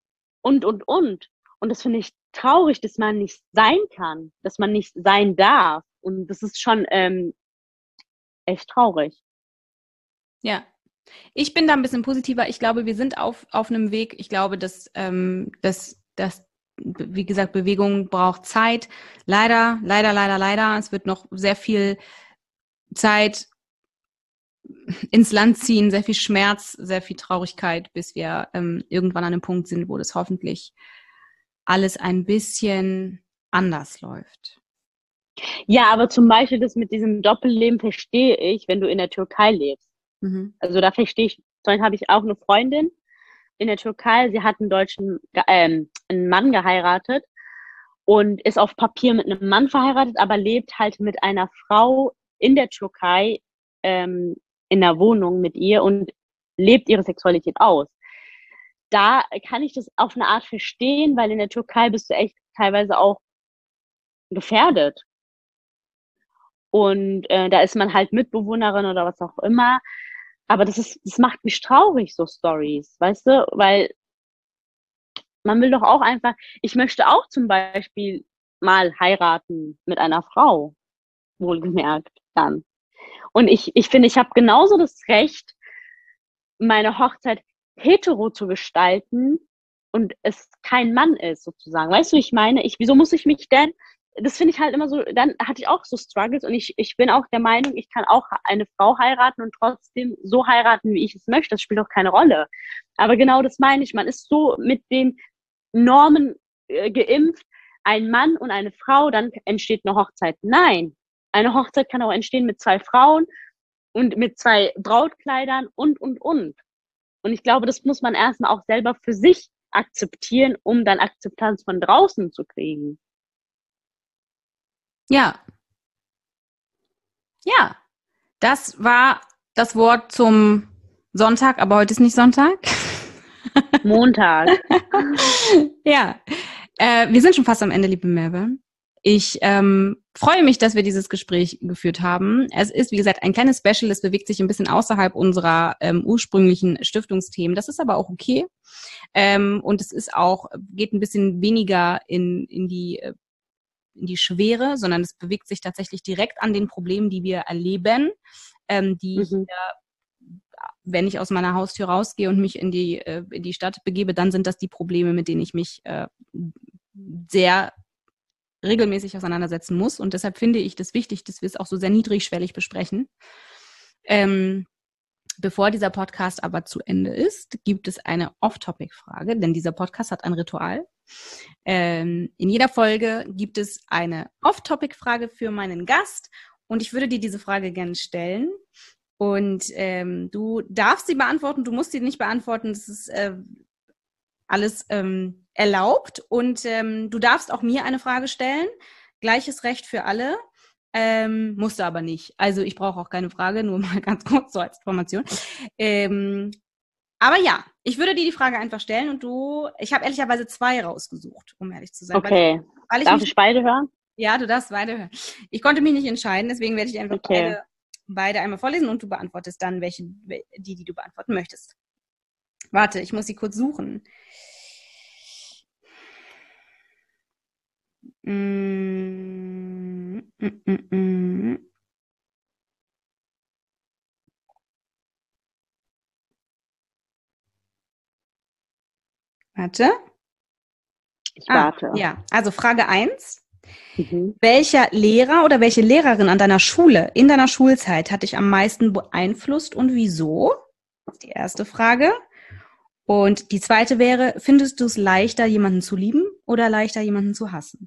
und. Und das finde ich traurig, dass man nicht sein kann, dass man nicht sein darf. Und das ist schon echt traurig. Ja. Ich bin da ein bisschen positiver. Ich glaube, wir sind auf einem Weg. Ich glaube, dass, wie gesagt, Bewegung braucht Zeit. Leider. Es wird noch sehr viel Zeit ins Land ziehen, sehr viel Schmerz, sehr viel Traurigkeit, bis wir irgendwann an einem Punkt sind, wo das hoffentlich alles ein bisschen anders läuft. Ja, aber zum Beispiel das mit diesem Doppelleben verstehe ich, wenn du in der Türkei lebst. Mhm. Also da verstehe ich, dann habe ich auch eine Freundin in der Türkei, sie hat einen Mann geheiratet und ist auf Papier mit einem Mann verheiratet, aber lebt halt mit einer Frau in der Türkei in der Wohnung mit ihr und lebt ihre Sexualität aus. Da kann ich das auf eine Art verstehen, weil in der Türkei bist du echt teilweise auch gefährdet. Und da ist man halt Mitbewohnerin oder was auch immer. Aber das macht mich traurig, so Stories, weißt du? Weil man will doch auch einfach, ich möchte auch zum Beispiel mal heiraten mit einer Frau, wohlgemerkt dann. Und ich finde, ich habe genauso das Recht, meine Hochzeit hetero zu gestalten und es kein Mann ist, sozusagen. Weißt du, wie ich meine? Wieso muss ich mich denn, das finde ich halt immer so, dann hatte ich auch so Struggles und ich bin auch der Meinung, ich kann auch eine Frau heiraten und trotzdem so heiraten, wie ich es möchte. Das spielt doch keine Rolle. Aber genau das meine ich. Man ist so mit den Normen geimpft, ein Mann und eine Frau, dann entsteht eine Hochzeit. Nein, eine Hochzeit kann auch entstehen mit zwei Frauen und mit zwei Brautkleidern und. Und ich glaube, das muss man erstmal auch selber für sich akzeptieren, um dann Akzeptanz von draußen zu kriegen. Ja. Ja. Das war das Wort zum Sonntag, aber heute ist nicht Sonntag. Montag. Ja. Wir sind schon fast am Ende, liebe Merve. Ich freue mich, dass wir dieses Gespräch geführt haben. Es ist, wie gesagt, ein kleines Special. Es bewegt sich ein bisschen außerhalb unserer ursprünglichen Stiftungsthemen. Das ist aber auch okay. Und es ist auch, geht ein bisschen weniger in die Schwere, sondern es bewegt sich tatsächlich direkt an den Problemen, die wir erleben, die hier, wenn ich aus meiner Haustür rausgehe und mich in die Stadt begebe, dann sind das die Probleme, mit denen ich mich sehr regelmäßig auseinandersetzen muss. Und deshalb finde ich das wichtig, dass wir es auch so sehr niedrigschwellig besprechen. Bevor dieser Podcast aber zu Ende ist, gibt es eine Off-Topic-Frage, denn dieser Podcast hat ein Ritual. In jeder Folge gibt es eine Off-Topic-Frage für meinen Gast und ich würde dir diese Frage gerne stellen. Und du darfst sie beantworten, du musst sie nicht beantworten, das ist alles erlaubt. Und du darfst auch mir eine Frage stellen. Gleiches Recht für alle. Musst du aber nicht. Also ich brauche auch keine Frage, nur mal ganz kurz so als Information. Aber ja, ich würde dir die Frage einfach stellen und ich habe ehrlicherweise 2 rausgesucht, um ehrlich zu sein. Okay. Weil Darf ich beide hören? Ja, du darfst beide hören. Ich konnte mich nicht entscheiden, deswegen werde ich einfach beide einmal vorlesen und du beantwortest dann die du beantworten möchtest. Warte, ich muss sie kurz suchen. Warte. Ich warte. Ja, also Frage 1. Welcher Lehrer oder welche Lehrerin an deiner Schule, in deiner Schulzeit, hat dich am meisten beeinflusst und wieso? Das ist die erste Frage. Und die zweite wäre, findest du es leichter, jemanden zu lieben oder leichter, jemanden zu hassen?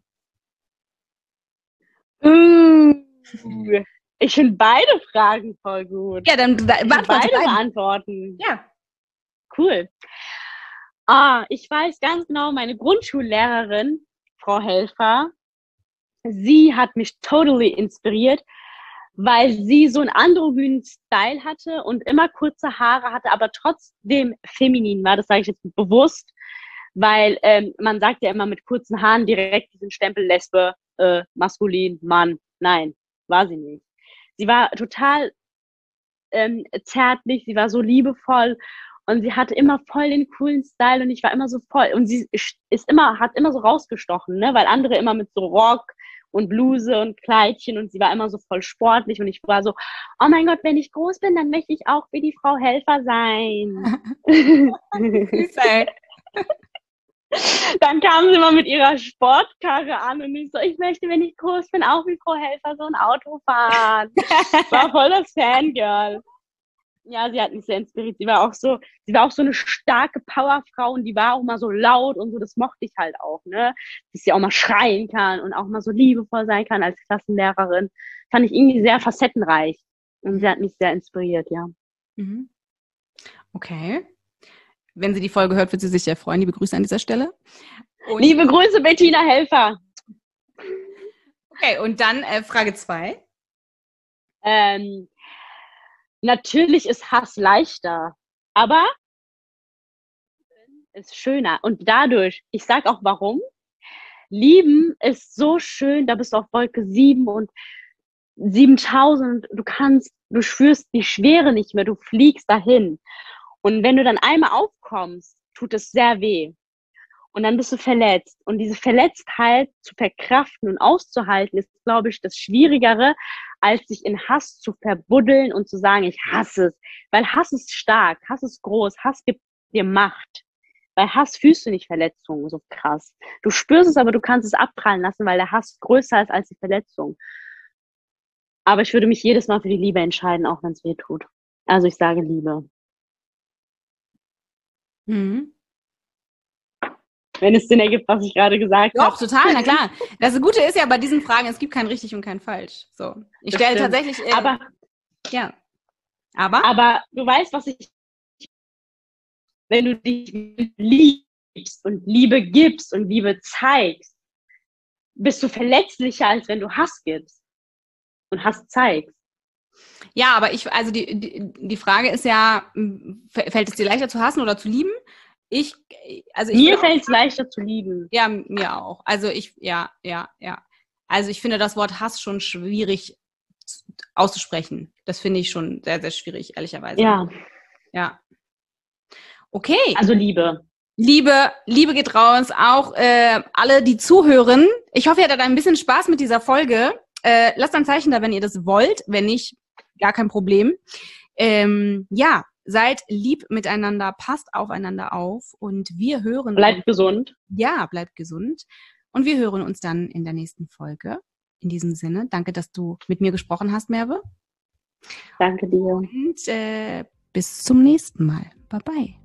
Ich finde beide Fragen voll gut. Ja, dann beide beantworten. Ja. Cool. Ich weiß ganz genau, meine Grundschullehrerin, Frau Helfer, sie hat mich totally inspiriert, weil sie so einen androgynen Style hatte und immer kurze Haare hatte, aber trotzdem feminin war. Das sage ich jetzt bewusst, weil man sagt ja immer mit kurzen Haaren direkt diesen Stempel Lesbe, maskulin, Mann. Nein, war sie nicht. Sie war total zärtlich, sie war so liebevoll Und sie hatte immer voll den coolen Style und ich war immer so voll. Und sie hat immer so rausgestochen, ne? Weil andere immer mit so Rock und Bluse und Kleidchen und sie war immer so voll sportlich und ich war so, oh mein Gott, wenn ich groß bin, dann möchte ich auch wie die Frau Helfer sein. Süß, ey. Dann kam sie mal mit ihrer Sportkarre an und ich so, ich möchte, wenn ich groß bin, auch wie Frau Helfer so ein Auto fahren. War voll das Fangirl. Ja, sie hat mich sehr inspiriert. Sie war auch so eine starke Powerfrau und die war auch mal so laut und so, das mochte ich halt auch, ne? Dass sie auch mal schreien kann und auch mal so liebevoll sein kann als Klassenlehrerin. Fand ich irgendwie sehr facettenreich. Und sie hat mich sehr inspiriert, ja. Mhm. Okay. Wenn sie die Folge hört, wird sie sich sehr freuen. Liebe Grüße an dieser Stelle. Und liebe Grüße, Bettina Helfer. Okay, und dann Frage 2. Natürlich ist Hass leichter, aber ist schöner. Und dadurch, ich sag auch warum, Lieben ist so schön, da bist du auf Wolke 7 und 7000, du spürst die Schwere nicht mehr, du fliegst dahin. Und wenn du dann einmal aufkommst, tut es sehr weh. Und dann bist du verletzt. Und diese Verletztheit zu verkraften und auszuhalten, ist, glaube ich, das Schwierigere, als sich in Hass zu verbuddeln und zu sagen, ich hasse es. Weil Hass ist stark, Hass ist groß, Hass gibt dir Macht. Bei Hass fühlst du nicht Verletzungen so krass. Du spürst es, aber du kannst es abprallen lassen, weil der Hass größer ist als die Verletzung. Aber ich würde mich jedes Mal für die Liebe entscheiden, auch wenn es weh tut. Also ich sage Liebe. Mhm. Wenn es Sinn ergibt, was ich gerade gesagt habe. Doch, total, na klar. Das Gute ist ja bei diesen Fragen, es gibt kein richtig und kein falsch. So, ich stelle tatsächlich... Aber du weißt, was ich... Wenn du dich liebst und Liebe gibst und Liebe zeigst, bist du verletzlicher, als wenn du Hass gibst und Hass zeigst. Ja, aber die Frage ist ja, fällt es dir leichter zu hassen oder zu lieben? Mir fällt es leichter zu lieben. Ja, mir auch. Also ja. Also ich finde das Wort Hass schon schwierig auszusprechen. Das finde ich schon sehr, sehr schwierig, ehrlicherweise. Ja. Okay. Also Liebe. Liebe geht raus. Auch alle, die zuhören. Ich hoffe, ihr hattet ein bisschen Spaß mit dieser Folge. Lasst ein Zeichen da, wenn ihr das wollt. Wenn nicht, gar kein Problem. Seid lieb miteinander, passt aufeinander auf und wir hören Bleibt gesund. Ja, bleibt gesund. Und wir hören uns dann in der nächsten Folge. In diesem Sinne, danke, dass du mit mir gesprochen hast, Merve. Danke dir. Und bis zum nächsten Mal. Bye bye.